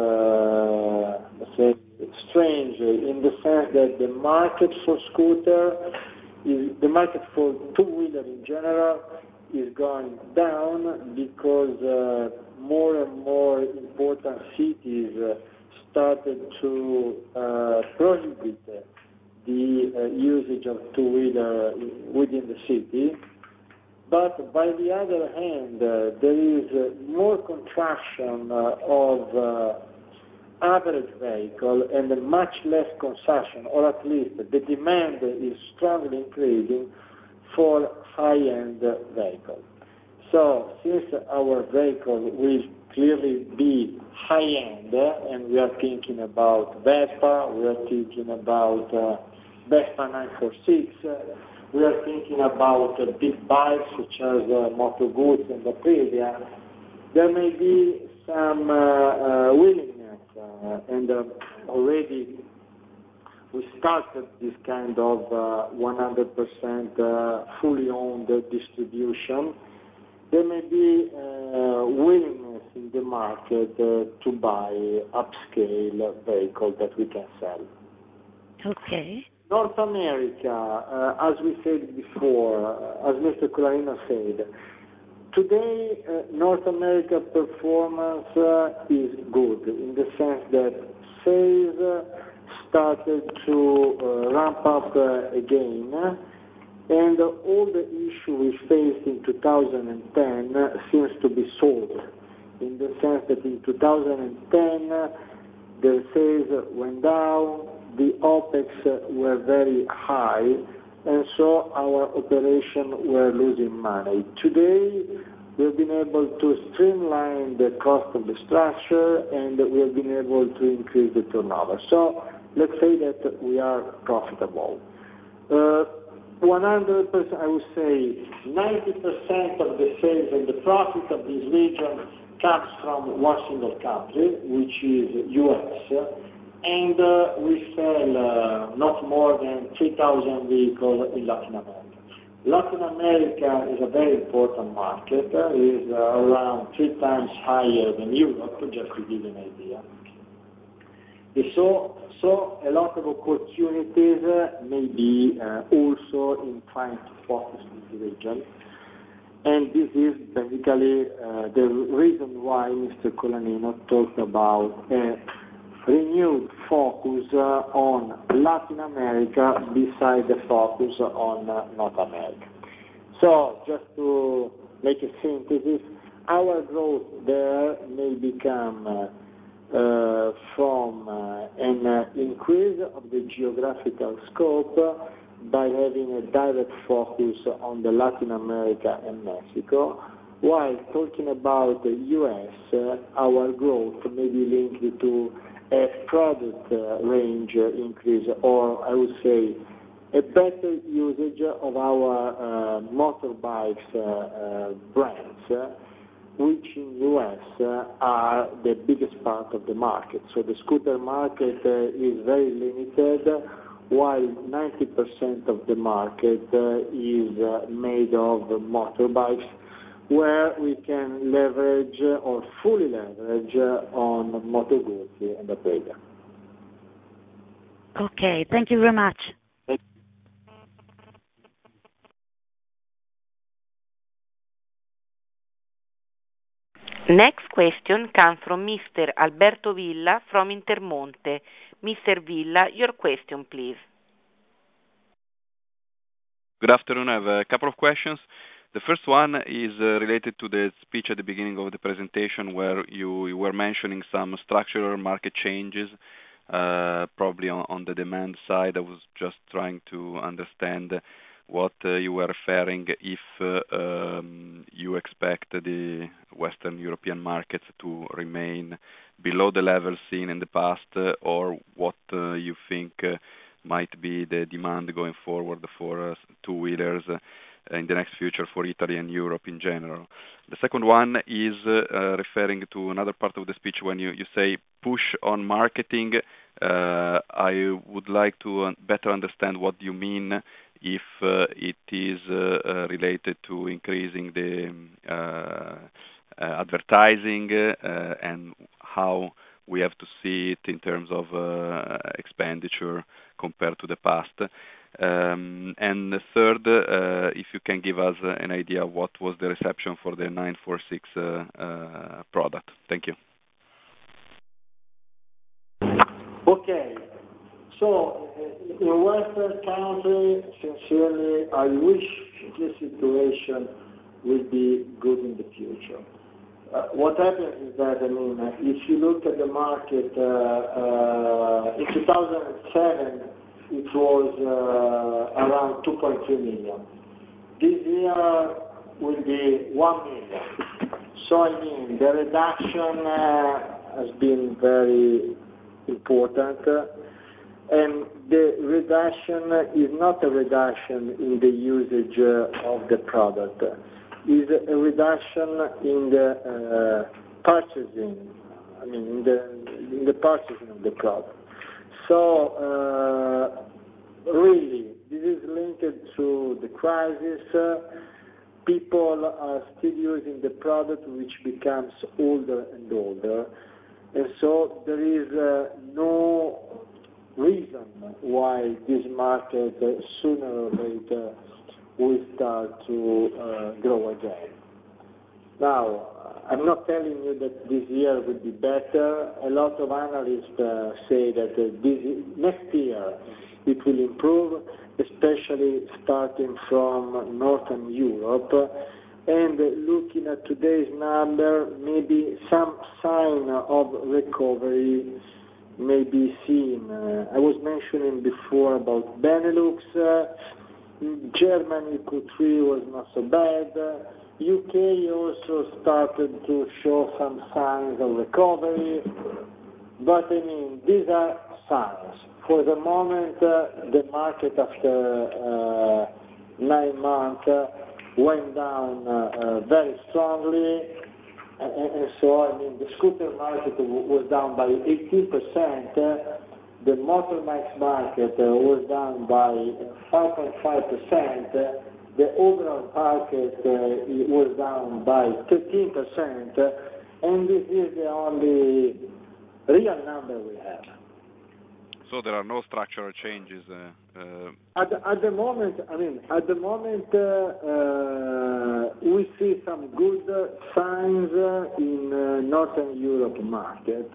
uh, let's say, strange in the sense that the market for scooter, is, the market for two-wheeler in general is going down because uh, more and more important cities uh, started to uh, prohibit the uh, usage of two-wheeler within the city. But by the other hand, uh, there is uh, more contraction uh, of uh, average vehicle and much less consumption, or at least the demand is strongly increasing for high-end vehicles. So since our vehicle will clearly be high-end, uh, and we are thinking about Vespa, we are thinking about uh, Vespa nine forty-six, uh, we are thinking about uh, big bikes such as uh, Moto Guzzi and Aprilia, there may be some uh, uh, willingness, uh, and uh, already we started this kind of uh, one hundred percent uh, fully owned distribution. There may be uh, willingness in the market uh, to buy upscale vehicles that we can sell. Okay. North America, uh, as we said before, uh, as Mister Colaninno said, today uh, North America performance uh, is good in the sense that sales uh, started to uh, ramp up uh, again, and uh, all the issue we faced in two thousand ten uh, seems to be solved, in the sense that in two thousand ten uh, the sales went down, the OPEX uh, were very high, and so our operations were losing money. Today, we've been able to streamline the cost of the structure, and we have been able to increase the turnover. So let's say that we are profitable. Uh, one hundred percent, I would say, ninety percent of the sales and the profit of this region comes from one single country, which is U S, and uh, we sell uh, not more than three thousand vehicles in Latin America. Latin America is a very important market. Uh, it is uh, around three times higher than Europe, just to give you an idea. And so, so a lot of opportunities uh, may be uh, also in trying to focus this region. And this is basically uh, the reason why Mister Colaninno talked about a renewed focus uh, on Latin America beside the focus on uh, North America. So, just to make a synthesis, our growth there may become uh, uh, from uh, an uh, increase of the geographical scope uh, by having a direct focus on the Latin America and Mexico, while talking about the U S, uh, our growth may be linked to a product uh, range increase, or I would say a better usage of our uh, motorbikes uh, uh, brands, uh, which in U S uh, are the biggest part of the market. So the scooter market uh, is very limited, while ninety percent of the market uh, is uh, made of motorbikes, where we can leverage uh, or fully leverage uh, on Moto Guzzi and Aprilia. Okay, thank you very much. Next question comes from Mister Alberto Villa from Intermonte. Mister Villa, your question, please. Good afternoon. I have a couple of questions. The first one is uh, related to the speech at the beginning of the presentation where you, you were mentioning some structural market changes, uh, probably on, on the demand side. I was just trying to understand what uh, you were referring, if uh, um, you expect the Western European markets to remain below the level seen in the past, uh, or what uh, you think uh, might be the demand going forward for uh, two-wheelers uh, in the next future for Italy and Europe in general. The second one is uh, referring to another part of the speech when you, you say push on marketing. Uh, I would like to better understand what you mean, if uh, it is uh, uh, related to increasing the uh, uh, advertising uh, and how we have to see it in terms of uh, expenditure compared to the past. Um, and the third, uh, if you can give us uh, an idea of what was the reception for the nine forty-six uh, uh, product. Thank you. Okay. So, in Western country, sincerely, I wish the situation will be good in the future. Uh, what happens is that, I mean, if you look at the market, uh, uh, in two thousand seven, it was uh, around two point three million. This year will be one million. So, I mean, the reduction uh, has been very important. Uh, And the reduction is not a reduction in the usage uh, of the product. It's a reduction in the uh, purchasing, I mean, in the, in the purchasing of the product. So, uh, really, this is linked to the crisis. Uh, people are still using the product which becomes older and older. And so there is uh, no reason why this market uh, sooner or later will start to uh, grow again. Now, I'm not telling you that this year will be better. A lot of analysts uh, say that uh, this next year it will improve, especially starting from Northern Europe. And looking at today's number, maybe some sign of recovery may be seen. Uh, I was mentioning before about Benelux. Uh, Germany Q three was not so bad. Uh, U K also started to show some signs of recovery. But I mean, these are signs. For the moment, uh, the market after uh, nine months uh, went down uh, uh, very strongly. And, and so, I mean, the scooter market was down by eighteen percent. Uh, the Motormax market uh, was down by five point five percent. Uh, the overall market uh, was down by thirteen percent. Uh, and this is the only real number we have. So there are no structural changes. Uh, uh... At, the, at the moment, I mean, at the moment, uh, uh, we see some good uh, signs uh, in uh, Northern Europe market.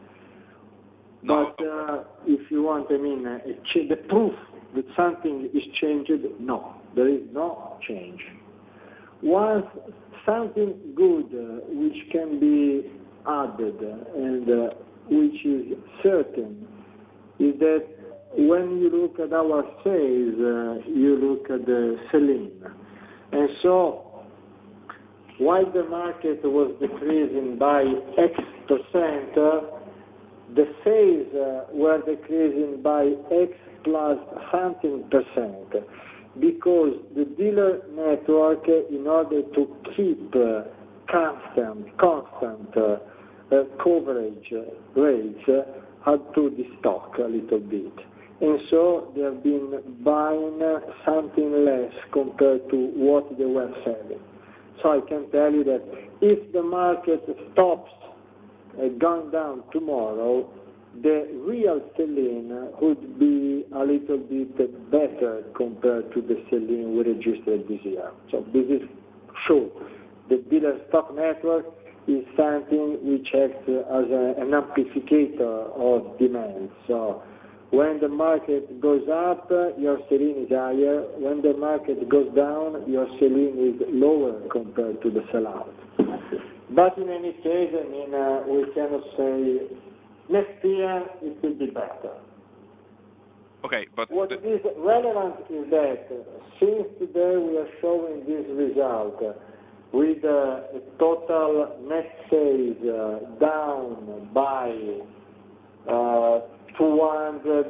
No. But uh, if you want, I mean, uh, ch- the proof that something is changed, no, there is no change. Once something good uh, which can be added and uh, which is certain is that when you look at our sales, uh, you look at the sell-in. And so, while the market was decreasing by X percent, uh, the sales uh, were decreasing by X plus something percent, because the dealer network, uh, in order to keep uh, constant, constant uh, uh, coverage uh, rates, uh, had to destock a little bit. And so they have been buying something less compared to what they were selling. So I can tell you that if the market stops uh, going down tomorrow, the real sell-in would be a little bit better compared to the sell-in we registered this year. So this is sure. The dealer stock network is something which acts as a, an amplificator of demand. So when the market goes up, your sell-in is higher. When the market goes down, your sell-in is lower compared to the sell-out. But in any case, I mean, uh, we cannot say next year it will be better. Okay, but what the... is relevant is that since today we are showing this result with uh, a total net sales uh, down by uh, two hundred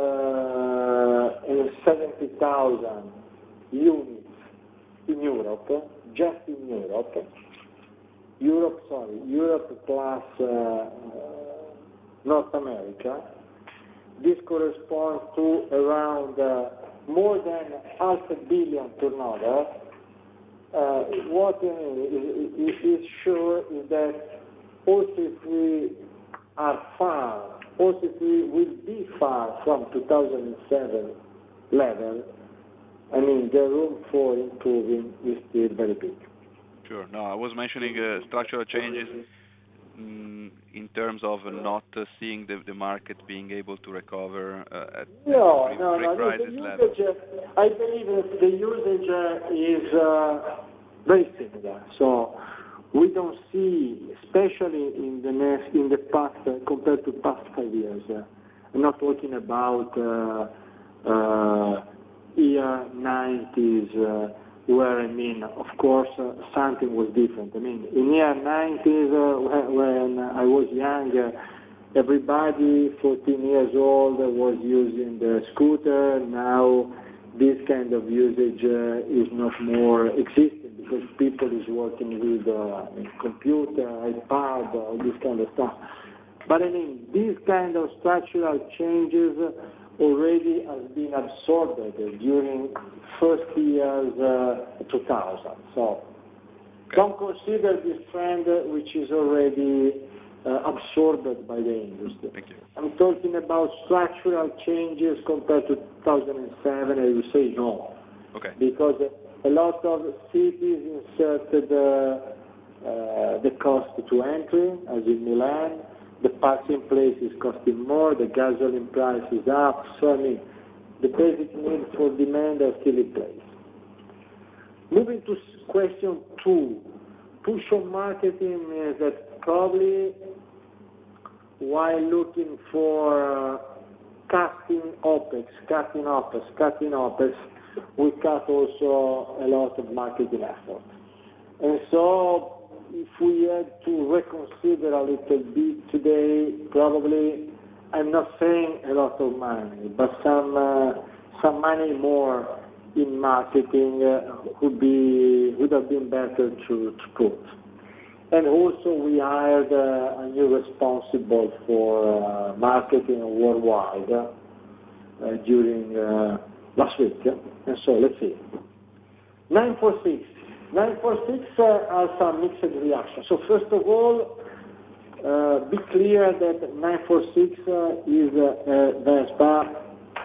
seventy thousand units in Europe, just in Europe. Europe, sorry, Europe plus uh, North America. This corresponds to around uh, more than half a billion turnover. Uh, what uh, is, is sure is that also if we are far, also if we will be far from two thousand seven level, I mean the room for improving is still very big. Sure. No, I was mentioning uh, structural changes mm, in terms of not uh, seeing the, the market being able to recover uh, at no, pre- no, no. pre-crisis The level. usage, uh, I believe that the usage uh, is uh, very similar. So we don't see, especially in the next, in the past, uh, compared to past five years. Uh, I'm not talking about uh, uh, year nineties. Uh, where, I mean, of course, uh, something was different. I mean, in year nineties, uh, when, when I was young, uh, everybody, fourteen years old, uh, was using the scooter. Now, this kind of usage uh, is not more existing because people is working with uh, computer, iPad, all this kind of stuff. But, I mean, these kind of structural changes already has been absorbed during first years uh, two thousand. So okay. Don't consider this trend uh, which is already uh, absorbed by the industry. Thank you. I'm talking about structural changes compared to two thousand seven. I would say no. Okay. Because a lot of cities inserted uh, uh, the cost to entry, as in Milan. The parking place is costing more, the gasoline price is up, so I mean, the basic needs for demand are still in place. Moving to question two, push on marketing means that probably while looking for uh, cutting OPEX, cutting OPEX, cutting OPEX, we cut also a lot of marketing effort. And so, if we had to reconsider a little bit today, probably, I'm not saying a lot of money, but some uh, some money more in marketing uh, would be would have been better to, to put. And also, we hired uh, a new responsible for uh, marketing worldwide uh, during uh, last week, and so let's see. nine four six. nine four six uh, has some mixed reactions. So first of all, uh, be clear that nine four six uh, is uh, a Vespa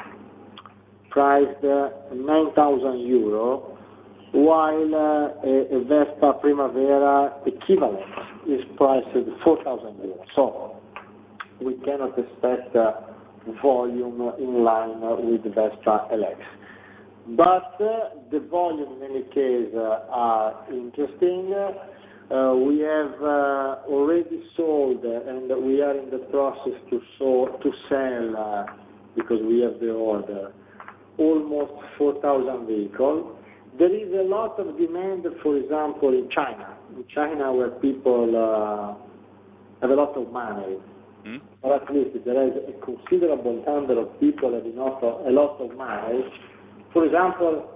priced uh, nine thousand euro, while uh, a, a Vespa Primavera equivalent is priced at four thousand euro. So we cannot expect uh, volume in line with Vespa L X. But uh, the volume, in any case, uh, are interesting. Uh, we have uh, already sold, uh, and we are in the process to, so, to sell, uh, because we have the order, almost four thousand vehicles. There is a lot of demand, for example, in China. In China, where people uh, have a lot of money, mm. or at least there is a considerable number of people having a lot of money. For example,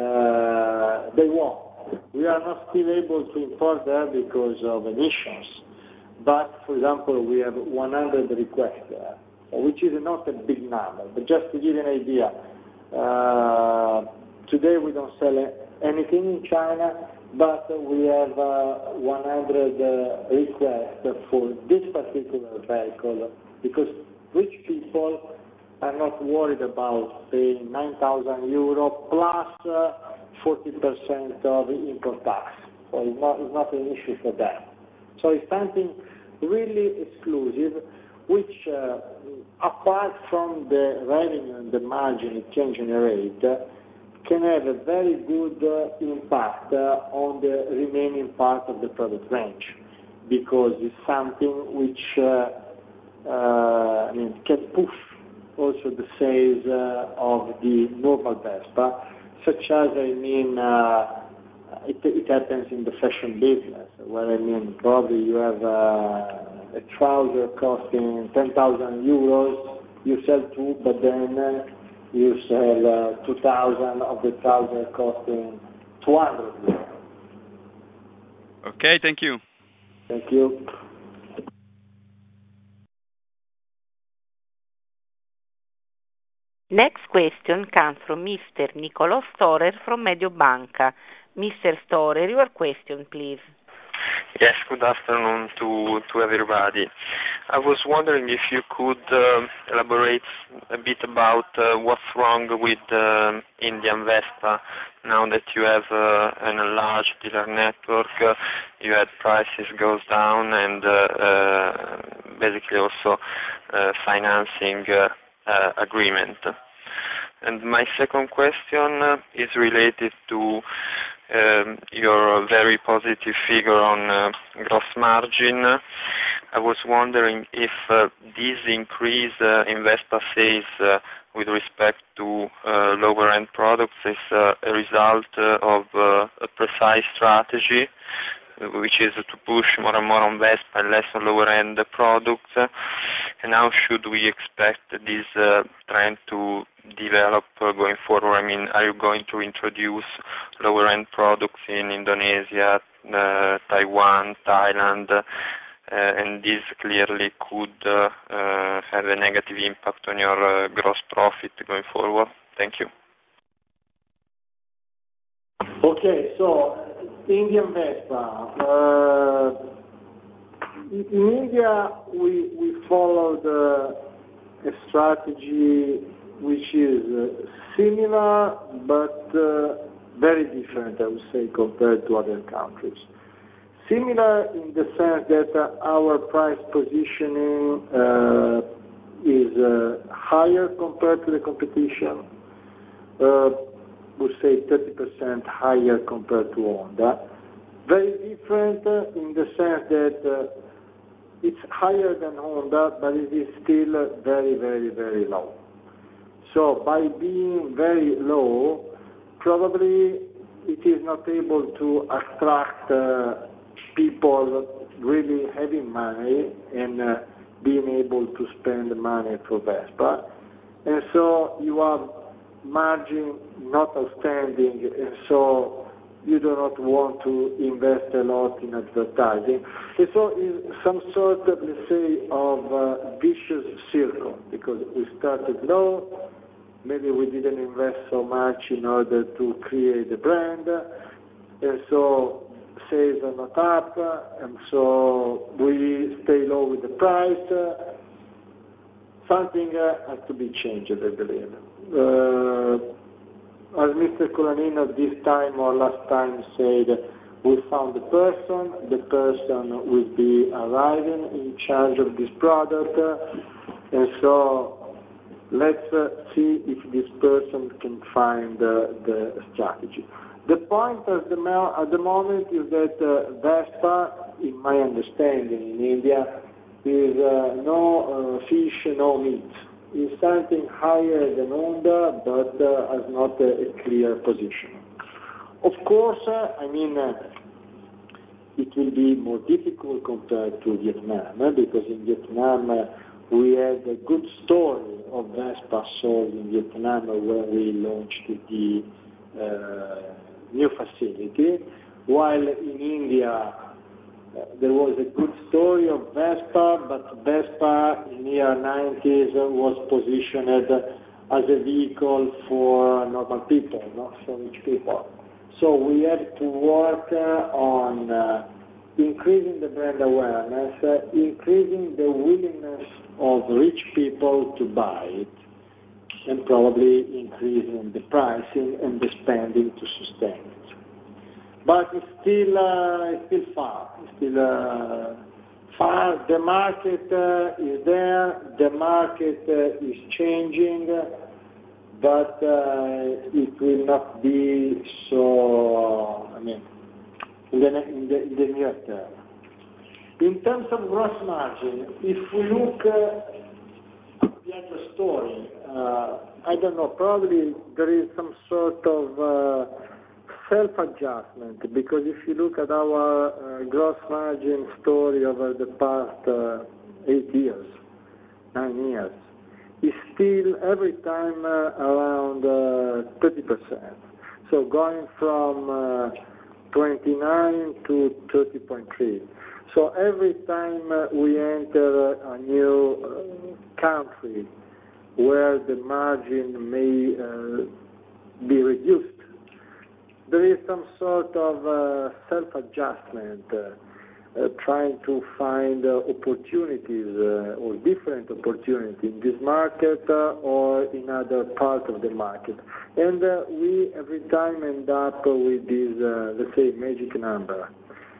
uh, they won't. We are not still able to import there because of emissions. But, for example, we have one hundred requests there, which is not a big number. But just to give you an idea, uh, today we don't sell anything in China, but we have uh, one hundred uh, requests for this particular vehicle because rich people are not worried about paying nine thousand euro plus uh, forty percent of import tax. So it's not, it's not an issue for them. So it's something really exclusive, which uh, apart from the revenue and the margin it can generate, uh, can have a very good uh, impact uh, on the remaining part of the product range, because it's something which uh, uh, I mean, can push also the sales uh, of the normal Vespa, such as, I mean, uh, it, it happens in the fashion business, where, I mean, probably you have uh, a trouser costing ten thousand euros, you sell two, but then uh, you sell uh, two thousand of the trouser costing two hundred euros. Okay, thank you. Thank you. Next question comes from Mister Niccolò Storer from Mediobanca. Mister Storer, your question, please. Yes, good afternoon to, to everybody. I was wondering if you could uh, elaborate a bit about uh, what's wrong with uh, Indian Vespa now that you have uh, an enlarged dealer network, uh, you had prices goes down, and uh, uh, basically also uh, financing uh, uh, agreement. And my second question uh, is related to Um, your very positive figure on uh, gross margin. I was wondering if uh, this increase uh, in Vespa sales uh, with respect to uh, lower-end products is uh, a result uh, of uh, a precise strategy, which is to push more and more on Vespa and less on lower-end products. And how should we expect this uh, trend to develop uh, going forward? I mean, are you going to introduce lower-end products in Indonesia, uh, Taiwan, Thailand, uh, and this clearly could uh, uh, have a negative impact on your uh, gross profit going forward? Thank you. Okay, so Indian Vespa. Uh, in India, we we followed uh, a strategy which is uh, similar but uh, very different, I would say, compared to other countries. Similar in the sense that uh, our price positioning uh, is uh, higher compared to the competition. Uh, would say thirty percent higher compared to Honda. Very different uh, in the sense that uh, it's higher than Honda, but it is still uh, very, very, very low. So by being very low, probably it is not able to attract uh, people really having money and uh, being able to spend money for Vespa. And so you have margin not outstanding, and so you do not want to invest a lot in advertising. And so it's some sort of, let's say, of uh, vicious circle, because we started low, maybe we didn't invest so much in order to create a brand, and so sales are not up, and so we stay low with the price. Something uh, has to be changed, I believe. Uh, as Mister Colaninno this time or last time said, we found the person, the person will be arriving in charge of this product, and so let's uh, see if this person can find uh, the strategy. The point at the, at the moment is that uh, Vespa, in my understanding in India, is uh, no uh, fish, no meat. Is something higher than Honda, but uh, has not a, a clear position. Of course, uh, I mean, uh, it will be more difficult compared to Vietnam, uh, because in Vietnam uh, we had a good story of Vespa sold in Vietnam when we launched the uh, new facility, while in India Uh, there was a good story of Vespa, but Vespa in the year nineties uh, was positioned uh, as a vehicle for normal people, not for rich people. So we had to work uh, on uh, increasing the brand awareness, uh, increasing the willingness of rich people to buy it, and probably increasing the pricing and the spending to sustain it. but it's still uh, it's still far. It's still uh, far. The market uh, is there. The market uh, is changing, but uh, it will not be so. I mean, in the in the, in the near term. In terms of gross margin, if we look uh, at the story, uh, I don't know, probably there is some sort of uh, self-adjustment, because if you look at our uh, gross margin story over the past uh, eight years, nine years, it's still every time uh, around uh, thirty percent. So going from uh, twenty-nine to thirty point three. So every time uh, we enter a new uh, country where the margin may uh, be reduced, there is some sort of uh, self-adjustment, uh, uh, trying to find uh, opportunities uh, or different opportunities in this market uh, or in other parts of the market. And uh, we every time end up with this, uh, let's say, magic number.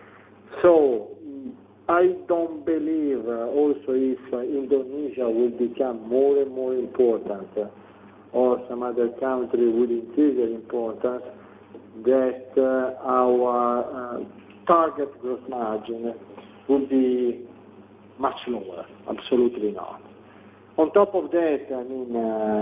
So I don't believe uh, also if uh, Indonesia will become more and more important uh, or some other country will increase their importance, that uh, our uh, target gross margin will be much lower. Absolutely not. On top of that, I mean,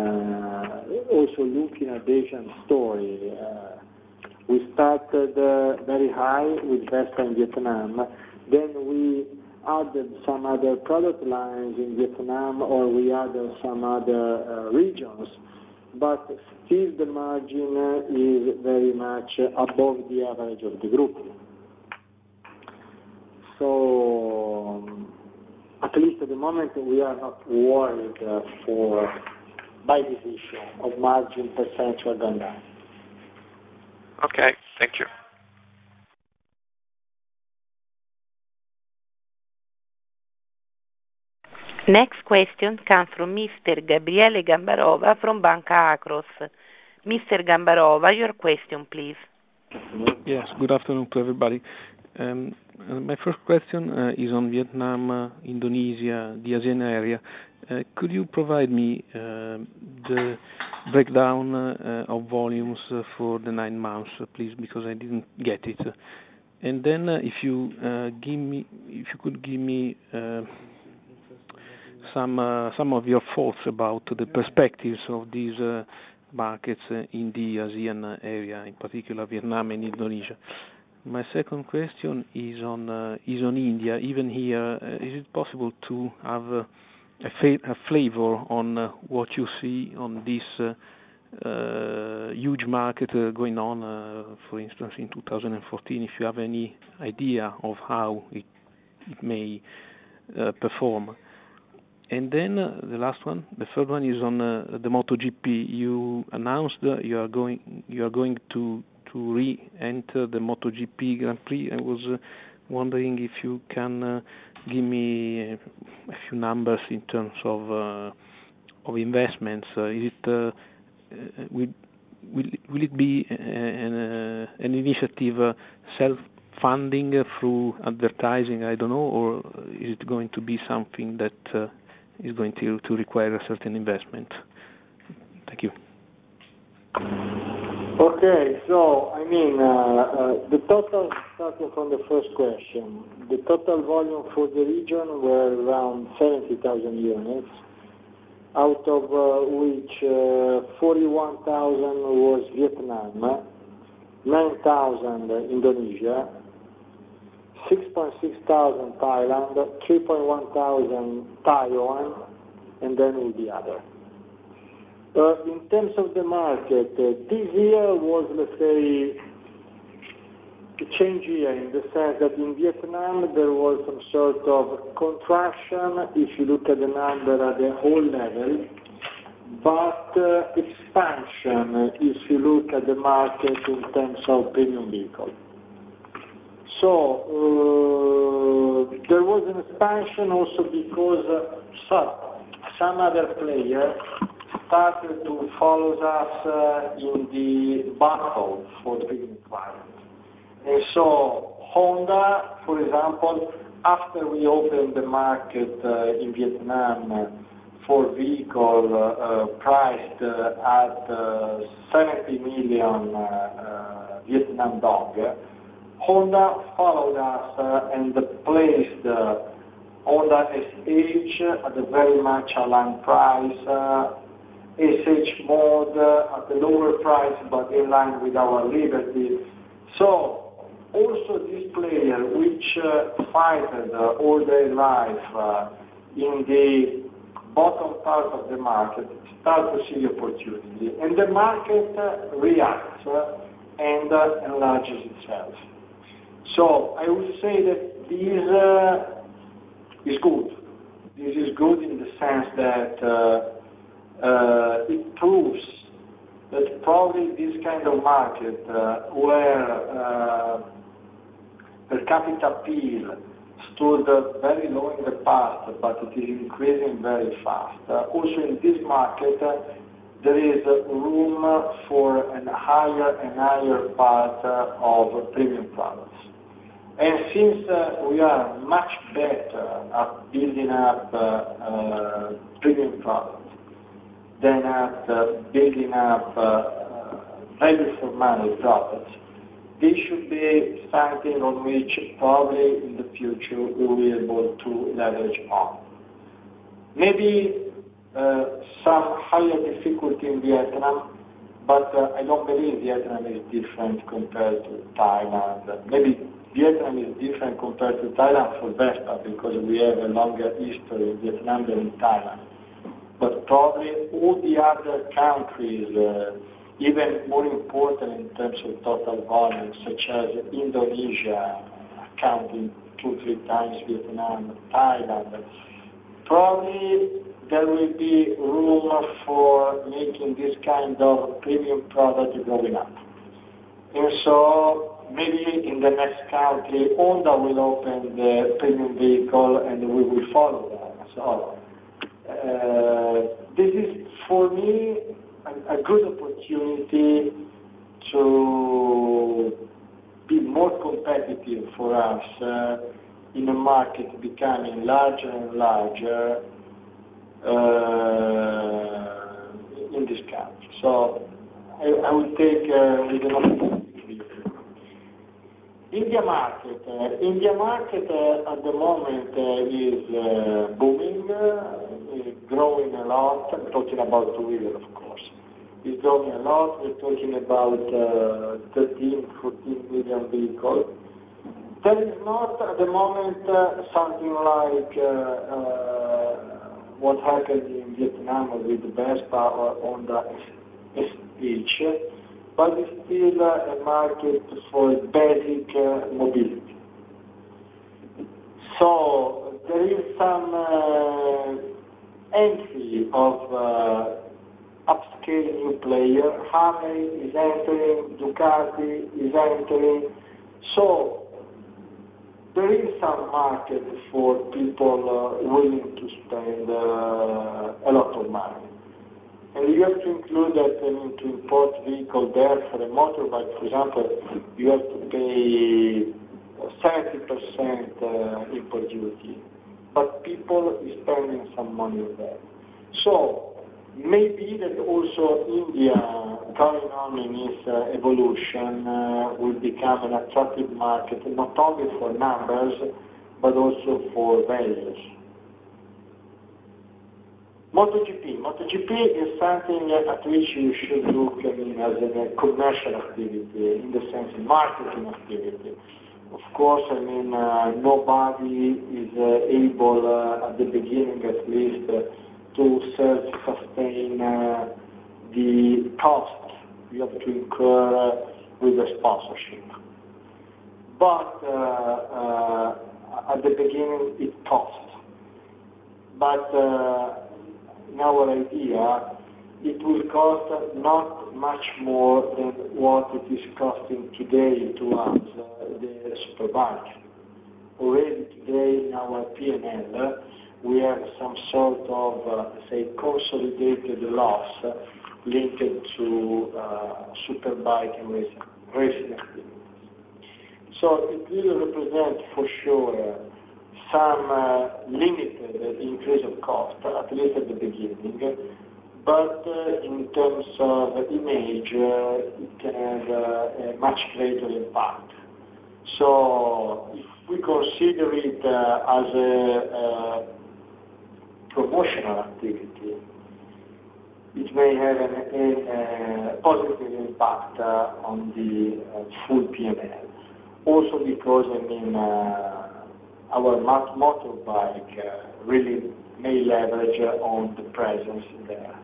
uh, also looking at the Asian story, uh, we started uh, very high with Vespa in Vietnam. Then we added some other product lines in Vietnam, or we added some other uh, regions, but still the margin uh, is very much above the average of the group. So, um, at least at the moment, we are not worried uh, for by this issue of margin percentage going down. Okay, thank you. Next question comes from Mister Gabriele Gambarova from Banca Akros. Mister Gambarova, your question, please. Yes, good afternoon to everybody. Um, uh, my first question uh, is on Vietnam, uh, Indonesia, the ASEAN area. Uh, could you provide me uh, the breakdown uh, of volumes uh, for the nine months, uh, please, because I didn't get it. And then, uh, if you uh, give me, if you could give me uh, some uh, some of your thoughts about the perspectives of these uh, markets uh, in the ASEAN area, in particular Vietnam and Indonesia. My second question is on uh, is on India. Even here, uh, is it possible to have uh, a, fa- a flavor on uh, what you see on this uh, uh, huge market uh, going on, uh, for instance, in two thousand fourteen? If you have any idea of how it, it may uh, perform. And then uh, the last one, the third one is on uh, the MotoGP. You announced uh, you are going you are going to to re-enter the MotoGP Grand Prix. I was uh, wondering if you can uh, give me a few numbers in terms of uh, of investments. Uh, is it uh, uh, will, will will it be an uh, an initiative uh, self-funding uh, through advertising? I don't know, or is it going to be something that uh, is going to, to require a certain investment? Thank you. Okay, so, I mean, uh, uh, the total, starting from the first question, the total volume for the region were around seventy thousand units, out of uh, which uh, forty-one thousand was Vietnam, nine thousand Indonesia, six point six thousand Thailand, three point one thousand Taiwan, and then with the other. Uh, in terms of the market, uh, this year was, let's say, a change year in the sense that in Vietnam there was some sort of contraction, if you look at the number at the whole level, but uh, expansion if you look at the market in terms of premium vehicles. So, uh, there was an expansion also because uh, some, some other players started to follow us uh, in the battle for premium clients. And so Honda, for example, after we opened the market uh, in Vietnam for vehicle uh, priced uh, at uh, seventy million uh, uh, Vietnam dong, Honda followed us uh, and placed uh, Honda S H at a very much aligned price, uh, S H mode uh, at a lower price but in line with our Liberty. So also this player which uh, fighted uh, all their life uh, in the bottom part of the market start to see the opportunity, and the market uh, reacts uh, and uh, enlarges itself. So I would say that this uh, is good. This is good in the sense that uh, uh, it proves that probably this kind of market uh, where uh, per capita appeal stood uh, very low in the past, but it is increasing very fast. Uh, also in this market, uh, there is uh, room for a higher and higher part uh, of premium products. And since uh, we are much better at building up uh, uh, premium products than at uh, building up uh, uh, value for money products, this should be something on which probably in the future we will be able to leverage on. Maybe uh, some higher difficulty in Vietnam, but uh, I don't believe Vietnam is different compared to Thailand. Maybe Vietnam is different compared to Thailand for Vespa because we have a longer history in Vietnam than in Thailand. But probably all the other countries, uh, even more important in terms of total volume, such as Indonesia, accounting two, three times Vietnam, Thailand, probably there will be room for making this kind of premium product growing up. And so maybe in the next country, Honda will open the premium vehicle and we will follow that. So uh, this is, for me, a good opportunity to be more competitive for us uh, in a market becoming larger and larger uh, in this country. So I, I will take uh, with an opportunity. India market. Uh, India market uh, at the moment uh, is uh, booming, uh, is growing a lot. I'm talking about two-wheeler, of course. It's growing a lot. We're talking about uh, thirteen, fourteen million vehicles. There is not at the moment uh, something like uh, uh, what happened in Vietnam with Vespa or Honda S H, but it's still uh, a market for basic uh, mobility. So there is some uh, entry of uh, upscale new player. Harley is entering, Ducati is entering. So there is some market for people uh, willing to spend uh, a lot of money. And you have to include that I mean, to import vehicle there for a motorbike, for example, you have to pay seventy percent uh, import duty. But people is spending some money there. So maybe that also India, going on in its uh, evolution, uh, will become an attractive market, not only for numbers, but also for values. MotoGP. MotoGP is something at which you should look I mean, as a commercial activity, in the sense of marketing activity. Of course, I mean, uh, nobody is uh, able, uh, at the beginning at least, uh, to self-sustain uh, the cost you have to incur uh, with the sponsorship. But uh, uh, at the beginning it costs. But uh, in our idea, it will cost not much more than what it is costing today to us, uh, the Superbike. Already today in our P and L, we have some sort of, uh, say, consolidated loss uh, linked to uh, Superbike and racing, racing activities. So it will represent for sure some uh, limited increase of cost, at least at the beginning, but uh, in terms of image, uh, it can have uh, a much greater impact. So if we consider it uh, as a uh, promotional activity, it may have a, a positive impact uh, on the uh, full P and L. Also because, I mean, uh, our motorbike uh, really may leverage uh, on the presence there.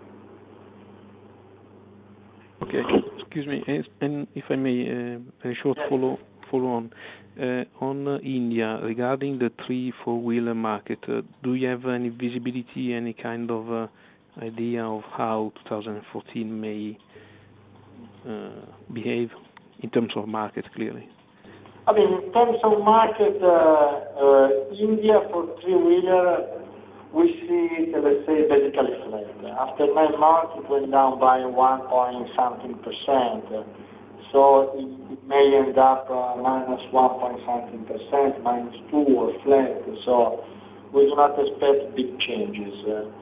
Okay, excuse me, and if I may, uh, a short yes. follow follow on. Uh, on uh, India, regarding the three four-wheeler market, uh, do you have any visibility, any kind of uh, idea of how two thousand fourteen may uh, behave in terms of market, clearly? I mean, in terms of market, uh, uh, India for three-wheeler, we see it, let's say, basically flat. After nine months, it went down by one point something percent. So it, it may end up uh, minus one point something percent, minus two or flat. So we do not expect big changes.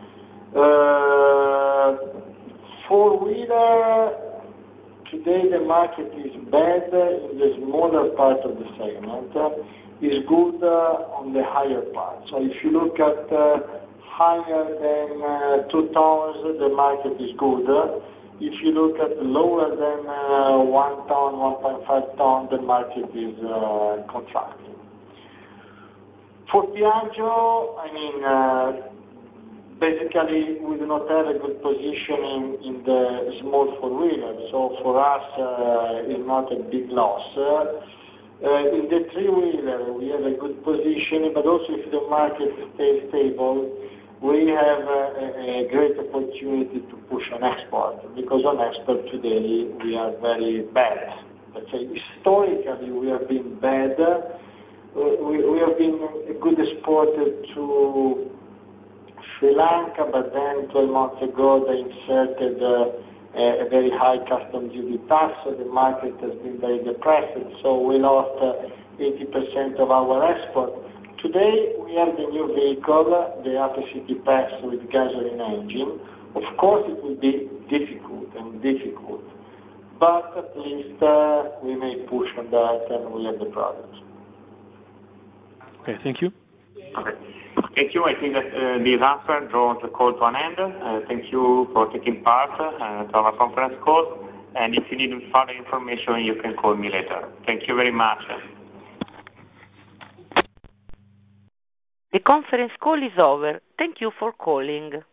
Uh, four-wheeler, today the market is bad in the smaller part of the segment, uh, is good uh, on the higher part. So if you look at uh, higher than uh, two tons, the market is good. If you look at lower than uh, one ton, one point five ton, the market is uh, contracting. For Piaggio, I mean, uh, basically we do not have a good position in, in the small four-wheeler, so for us uh, it's not a big loss. Uh, in the three-wheeler we have a good position, but also if the market stays stable, we have a, a great opportunity to push on export, because on export today we are very bad. Let's say historically we have been bad. We, we have been a good exporter to Sri Lanka, but then twelve months ago they inserted uh, a very high custom duty tax, so the market has been very depressed, so we lost uh, eighty percent of our export. Today we have the new vehicle, the Ape-City Pass with gasoline engine. Of course it will be difficult and difficult, but at least uh, we may push on that and we have the product. Okay, thank you. Okay. Thank you. I think that uh, this answer draws the call to an end. Uh, thank you for taking part uh, to our conference call, and if you need further information you can call me later. Thank you very much. The conference call is over. Thank you for calling.